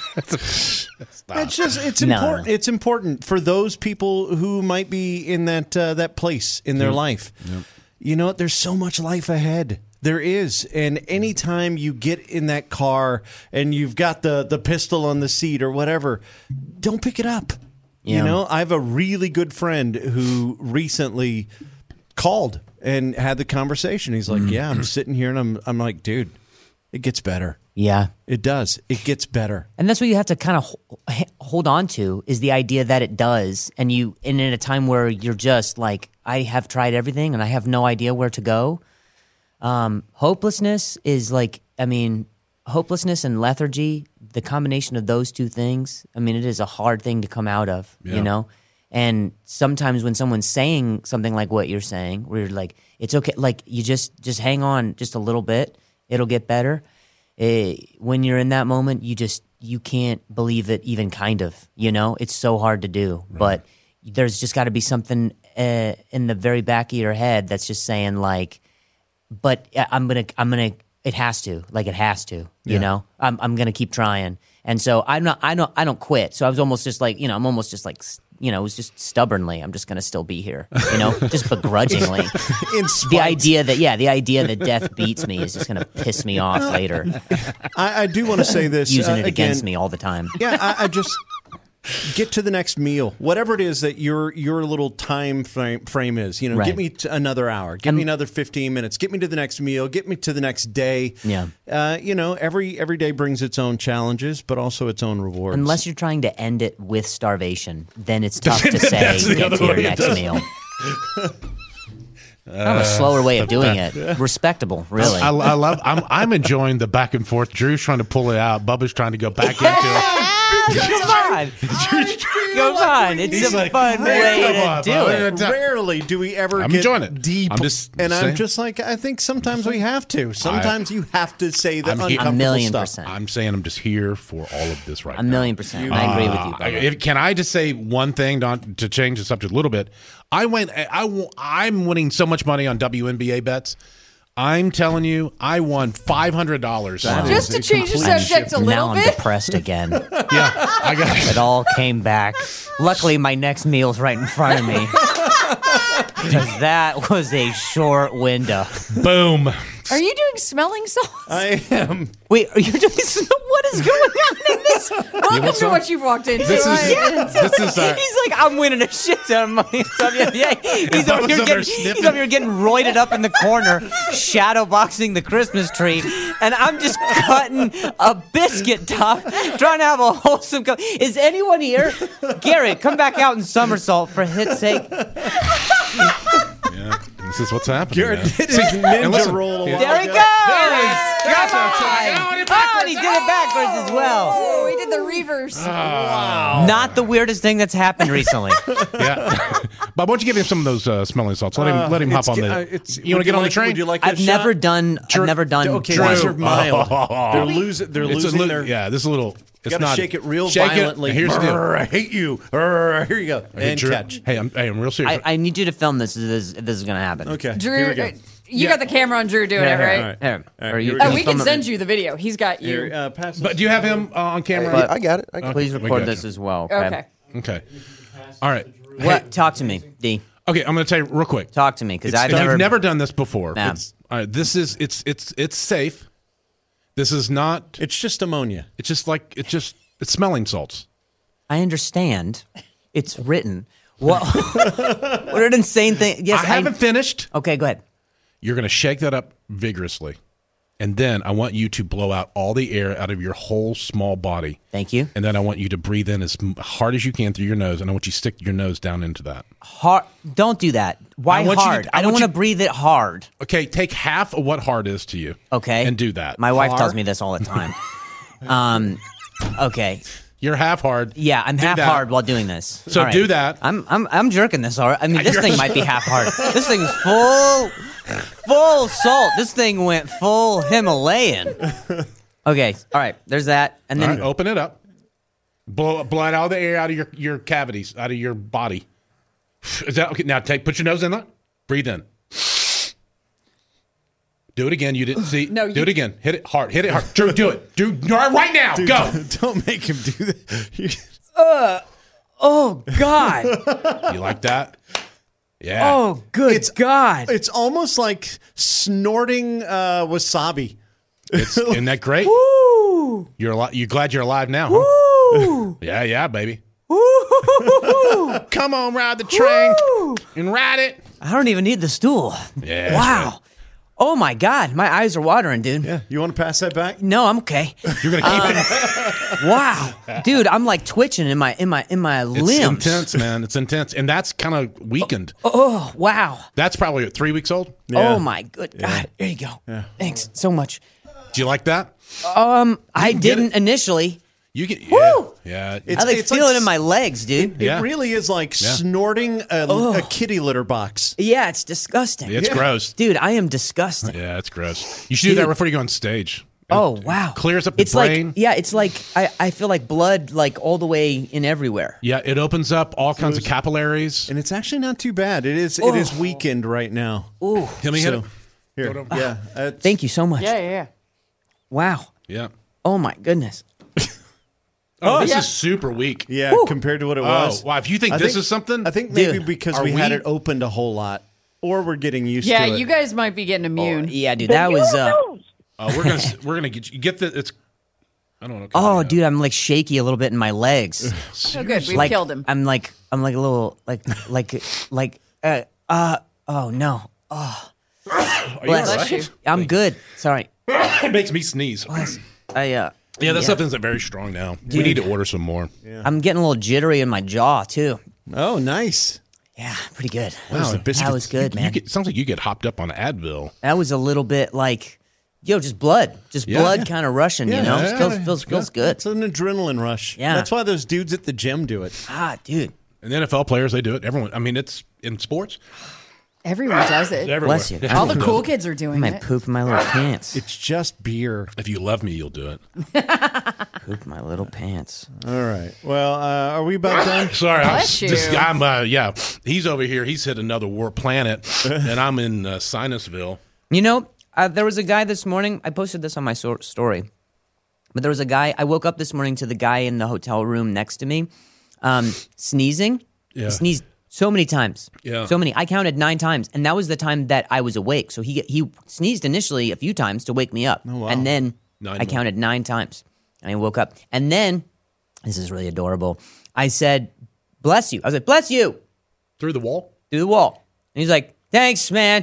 C: It's just it's
F: No.
C: important. It's important for those people who might be in that uh, that place in their life. You know, there's so much life ahead. There is, and anytime you get in that car and you've got the the pistol on the seat or whatever, don't pick it up.
F: Yeah.
C: You know, I have a really good friend who recently called and had the conversation. He's like, "Yeah, I'm sitting here," and I'm I'm like, "Dude, it gets better.
F: Yeah.
C: It does. It gets better."
F: And that's what you have to kind of hold on to is the idea that it does. And you, and in a time where you're just like, I have tried everything and I have no idea where to go. Um, hopelessness is like, I mean, hopelessness and lethargy, the combination of those two things, I mean, it is a hard thing to come out of,
D: Yeah.
F: you know? And sometimes when someone's saying something like what you're saying, where you're like, it's okay, like you just, just hang on just a little bit, it'll get better. Eh, when you're in that moment, you just you can't believe it, even kind of. You know, it's so hard to do. Right. But there's just got to be something uh, in the very back of your head that's just saying like, "But I'm gonna, I'm gonna, it has to, like it has to." You
C: Yeah.
F: know, I'm I'm gonna keep trying. And so I'm not, I don't, I don't quit. So I was almost just like, you know, I'm almost just like, you know, it was just stubbornly. I'm just gonna still be here. You know, just begrudgingly.
C: In spite.
F: The idea that yeah, the idea that death beats me is just gonna piss me off later.
C: I, I do want to say this.
F: Using
C: uh,
F: it against
C: again.
F: me all the time.
C: Yeah, I, I just get to the next meal, whatever it is that your your little time frame, frame is. You know,
F: Right.
C: get me to another hour, get me another fifteen minutes, get me to the next meal, get me to the next day.
F: Yeah.
C: Uh, you know, every every day brings its own challenges, but also its own rewards.
F: Unless you're trying to end it with starvation, then it's tough to say
D: That's the
F: get
D: other
F: to your
D: way it
F: next
D: does.
F: meal. I have a slower way of doing it. Respectable, really.
D: I, I love. I'm I'm enjoying the back and forth. Drew's trying to pull it out. Bubba's trying to go back into it.
F: Come on. Come on. It's
D: He's
F: a
D: like,
F: fun
D: "Come
F: way
D: on,
F: to do
D: Bubba."
F: it.
C: Rarely do we ever
D: I'm
C: get
D: enjoying it.
C: deep,
D: I'm just
C: and I'm
D: saying.
C: just like I think sometimes we have to. Sometimes you have to say the
D: I'm here-
C: uncomfortable
F: A million
C: stuff.
F: percent.
D: I'm saying I'm just here for all of this right
F: A
D: now.
F: million percent. I agree with you.
D: Uh,
F: Bubba.
D: if- can I just say one thing not to change the subject a little bit? I went. I, I'm winning so much money on W N B A bets. I'm telling you, I won five hundred dollars.
G: Just to change the subject a
F: now
G: little
F: I'm
G: bit.
F: depressed again.
D: Yeah, I got
F: It all came back. Luckily, my next meal's right in front of me. Because that was a short window.
D: Boom.
G: Are you doing smelling salts?
C: I am.
F: Wait, are you doing? What is going on in this?
G: Welcome to
D: some?
G: what you've walked into.
D: This is-
G: right?
D: This is our,
F: He's like, I'm winning a shit ton of money. Yeah, he's,
D: that
F: over
D: was
F: here
D: over
F: getting,
D: sniffing.
F: he's over here getting roided up in the corner, shadow boxing the Christmas tree, and I'm just cutting a biscuit top, trying to have a wholesome. Co- is anyone here? Garrett, come back out and somersault for hit's sake.
D: yeah, this is what's happening.
C: Garrett
D: man.
C: did his
D: and
C: ninja
D: listen,
C: roll a
D: yeah.
C: while
F: There he
C: ago.
F: goes.
D: There he is.
F: Come
D: That's what I'm
F: on.
D: saying. Oh, and it
F: Oh, and he did it backwards as well.
G: Oh, we did the reverse.
D: Wow.
F: Not the weirdest thing that's happened recently.
D: Yeah. Bob, why don't you give him some of those uh, smelling salts? Let him let him hop
C: It's
D: on
C: ge-
D: the.
C: uh, it's-
D: you want
C: would
D: to get on
C: like-
D: the train?
C: Would you like a
F: I've never
C: shot?
F: done. I've never done.
C: Okay,
F: drugs.
C: these are mild.
D: Oh.
C: They're losing. They're
D: It's a
C: losing
D: li-
C: their.
D: yeah, this is a little. It's
C: Gotta
D: not.
C: shake it real
D: Shake it.
C: violently.
D: Here's the deal.
C: Brr, I hate you. Brr, here you go.
D: Hey,
C: And
D: Drew,
C: catch.
D: Hey, I'm, hey, I'm real serious.
F: I, I need you to film this if this, if this is going to happen.
C: Okay.
G: Drew,
C: Here we go.
G: uh, you got the camera on Drew doing
F: Yeah,
G: it,
F: here,
G: right?
C: all right.
F: Here.
C: All right,
F: Or you-
C: here we
G: Oh,
C: go.
G: we can
F: film it.
G: send you the video. He's got you.
C: Here, uh, pass
D: but do you have him uh, on camera?
I: Yeah, I got it. I got it.
F: Please
D: We
F: record
D: got
F: this
D: you.
F: as well. Okay.
G: Okay.
D: Okay. All right.
F: What? Talk to me, D.
D: Okay, I'm going to tell you real quick.
F: Talk to me because
D: It's-
F: I've
D: if
F: never.
D: you've never done this before.
F: Nah.
D: It's, all right, this is it's it's it's safe. This is not.
C: It's just ammonia.
D: It's just like it's just it's smelling salts.
F: I understand. It's written. What? What an insane thing. Yes,
D: I haven't finished.
F: Okay, go ahead.
D: You're going to shake that up vigorously, and then I want you to blow out all the air out of your whole small body.
F: Thank you.
D: And then I want you to breathe in as m- hard as you can through your nose, and I want you to stick your nose down into that.
F: Hard. Don't do that. Why
D: I want you to-
F: hard?
D: I
F: I don't
D: want
F: want
D: you-
F: to breathe it hard.
D: Okay, take half of what hard is to you.
F: Okay.
D: And do that.
F: My wife
C: Hard?
F: tells me this all the time. um. Okay.
D: You're half hard.
F: Yeah, I'm
D: Do
F: half
D: that.
F: hard while doing this.
D: So
F: All right.
D: do that.
F: I'm I'm I'm jerking this. All right. I mean, this
D: You're-
F: thing might be half hard. This thing's full, full salt. This thing went full Himalayan. Okay. All right. There's that, and
D: All
F: then
D: right, open it up. Blow blow out all the air out of your, your cavities, out of your body. Is that okay? Now take put your nose in that. Breathe in. Do it again. You didn't see.
G: No,
D: do
G: you-
D: it again. Hit it hard. Hit it hard. Drew, do it. Do right now.
C: Dude,
D: Go.
C: Don't, don't make him do that.
F: oh god,
D: You like that? Yeah.
F: oh good
C: It's-
F: god.
C: It's almost like snorting uh, wasabi.
D: It's, isn't that great?
F: Woo!
D: You're alive. You glad you're alive now? Huh?
F: Woo!
D: Yeah, yeah, baby.
F: Woo!
D: Come on, ride the train
F: Woo!
D: and ride it.
F: I don't even need the stool.
D: Yeah. that's
F: Wow.
D: right.
F: Oh my god, my eyes are watering, dude.
C: Yeah, you want to pass that back?
F: No, I'm okay.
D: You're gonna keep it.
F: Wow, dude, I'm like twitching in my in my in my
D: It's
F: limbs.
D: intense, man. It's intense, and that's kind of weakened.
F: Oh wow.
D: That's probably what, three weeks old.
C: Yeah.
F: Oh my good god. There you go. Thanks so much.
D: Do you like that?
F: Um, I
D: get
F: didn't initially.
D: You get yeah,
F: Woo!
D: yeah.
C: It's-
F: I like
C: it's
F: feel
C: like
F: it in my legs, dude.
C: It
D: Yeah.
C: really is like
D: Yeah.
C: snorting a, a kitty litter box.
F: Yeah, it's disgusting.
D: it's gross.
F: Dude, I am disgusting.
D: Yeah, it's gross. You should do that
F: Dude.
D: before you go on stage.
F: Oh
D: It
F: wow.
D: clears up the
F: it's
D: brain.
F: like yeah, it's like I, I feel like blood like all the way in everywhere.
D: Yeah, it opens up all kinds of capillaries.
C: And it's actually not too bad. It is it is weakened right now.
F: Ooh.
D: Let me hit
C: So,
D: it.
C: here, yeah. uh,
F: Thank you so much.
G: Yeah, yeah, yeah.
F: Wow.
D: Yeah.
F: Oh my goodness.
D: Oh, this
G: yeah.
D: is super weak.
C: Yeah, compared to what it
D: Oh,
C: was.
D: wow. If you think
C: I
D: this
C: think-
D: is something,
C: I think maybe
F: Dude,
C: because
D: are
C: we, had
D: we-
C: it opened a whole lot, or we're getting used
G: Yeah,
C: to it.
G: you guys might be getting immune.
F: Yeah, dude, that was uh
D: oh, we're gonna we're gonna get you get the it's. I don't know.
F: oh dude, I'm like shaky a little bit in my legs.
G: So good. We've
F: like
G: killed him.
F: I'm like I'm like a little like like like uh uh oh no. Oh.
D: Are you
F: Bless
D: all
G: Bless
D: right?
G: you.
F: I'm good. Sorry.
D: It makes me sneeze.
F: I uh
D: Yeah, that stuff isn't very strong now. We need to order some more.
F: I'm getting a little jittery in my jaw too.
C: Oh, nice.
F: Yeah, pretty good.
C: Wow, the biscuits-
F: That was good,
D: You
F: man.
D: get, sounds like you get hopped up on Advil.
F: That was a little bit like, yo, just blood, just
D: Yeah.
F: blood
D: Yeah.
F: kind of rushing, you know?
C: yeah,
F: feels
C: yeah.
F: feels feels good.
C: It's an adrenaline rush.
F: Yeah.
C: That's why those dudes at the gym do it.
F: Ah, dude,
D: And the N F L players, they do it. Everyone. I mean, it's in sports.
G: Everyone does it.
D: Everywhere.
F: bless you.
G: All the cool kids are
F: I
G: doing
F: might
G: it.
F: poop in my little pants.
C: It's just beer.
D: If you love me, you'll do it.
F: Poop in my little pants.
C: All right. Well, uh, are we about done?
D: Sorry, I'm,
G: Bless you.
D: this guy, I'm, uh, yeah, he's over here. He's hit another war planet, and I'm in uh, Sinusville.
F: You know, uh, there was a guy this morning. I posted this on my so- story, but there was a guy. I woke up this morning to the guy in the hotel room next to me, um, sneezing.
D: Yeah.
F: He sneezed So many times.
D: Yeah.
F: So many. I counted nine times, and that was the time that I was awake. So he he sneezed initially a few times to wake me up,
C: Oh, wow.
F: and then
D: Nine
F: I
D: more.
F: counted nine times, and I woke up. And then, this is really adorable, I said, bless you. I was like, bless you.
D: Through the wall?
F: Through the wall. And he's like, thanks, man.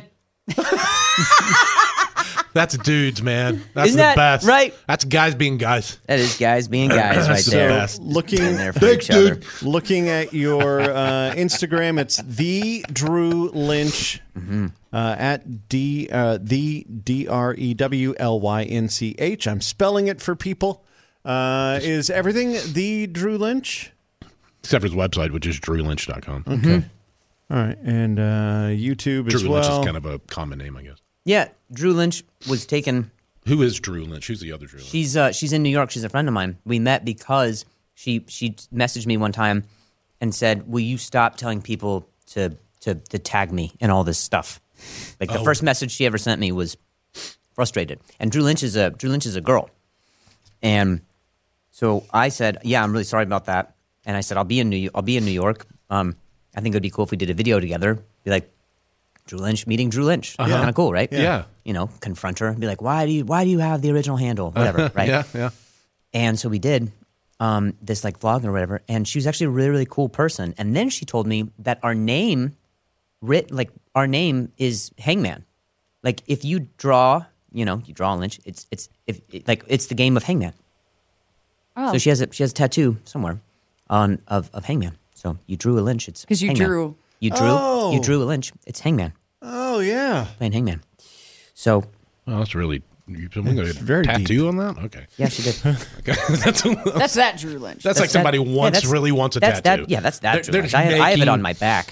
D: That's dudes, man. That's
F: Isn't
D: the
F: that
D: best.
F: right?
D: That's guys being guys.
F: That is guys being guys right
D: That's the
F: there.
D: best.
C: Looking,
F: Stand there for each other.
C: looking at your uh, Instagram, it's the Drew Lynch
F: Mm-hmm.
C: uh, at D uh, the D R E W L Y N C H. I'm spelling it for people. Uh, is everything the Drew Lynch?
D: Except for his website, which is drew lynch dot com.
C: Okay. All right, and uh, YouTube
D: Drew
C: as well.
D: Lynch is kind of a common name, I guess.
F: Yeah, Drew Lynch was taken.
D: Who is Drew Lynch? Who's the other Drew Lynch?
F: She's uh, she's in New York. She's a friend of mine. We met because she she messaged me one time and said, "Will you stop telling people to to, to tag me in all this stuff?" Like the
D: Oh.
F: first message she ever sent me was frustrated. And Drew Lynch is a Drew Lynch is a girl, and so I said, "Yeah, I'm really sorry about that." And I said, "I'll be in New I'll be in New York. Um, I think it'd be cool if we did a video together. Be like." Drew Lynch meeting Drew Lynch.
D: Uh-huh.
F: Kind of cool, right?
D: Yeah.
F: You know, confront her and be like, why do you why do you have the original handle? Whatever, right?
D: Yeah, yeah.
F: And so we did um, this like vlog or whatever. And she was actually a really, really cool person. And then she told me that our name writ like our name is Hangman. Like if you draw, you know, you draw Lynch, it's it's if it, like it's the game of Hangman.
G: Oh.
F: So she has a she has a tattoo somewhere on of, of Hangman. So you drew a Lynch, it's
G: 'Cause you
F: Hangman.
G: drew-
F: You drew
C: Oh.
F: you drew a Lynch, it's Hangman.
C: Oh yeah,
F: Playing Hangman. So
D: Well, that's really. You, someone got a
C: very
D: tattoo
C: deep.
D: on that? Okay.
F: yeah, she did.
D: Okay. that's,
G: That's that Drew Lynch.
D: that's like
F: that-
D: somebody
F: yeah,
D: once
F: that's-
D: really wants a
F: that's
D: tattoo.
F: That, yeah, that's that.
D: They're-
F: Drew
D: they're
F: Lynch.
D: just
F: I, I have it
D: making-
F: on my back.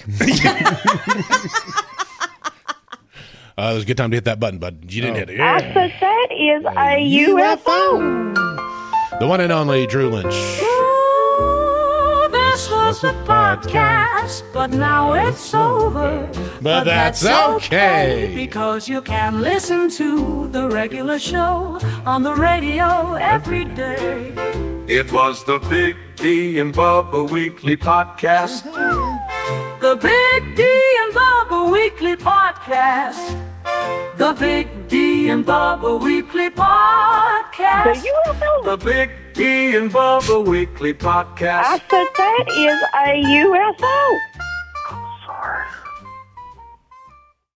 D: Uh, it was a good time to hit that button, bud. You didn't hit it.
E: I said that is a U F O.
D: The one and only Drew Lynch.
B: This was the podcast, but now it's over.
D: But that's okay.
B: Because you can listen to the regular show on the radio every day.
L: It was the Big D and Bubba Weekly Podcast.
B: The Big D and Bubba Weekly Podcast. The Big D and Bubba Weekly Podcast.
E: The U F O.
L: The Big D and Bubba Weekly
E: I
L: Podcast.
E: said that is a U F O.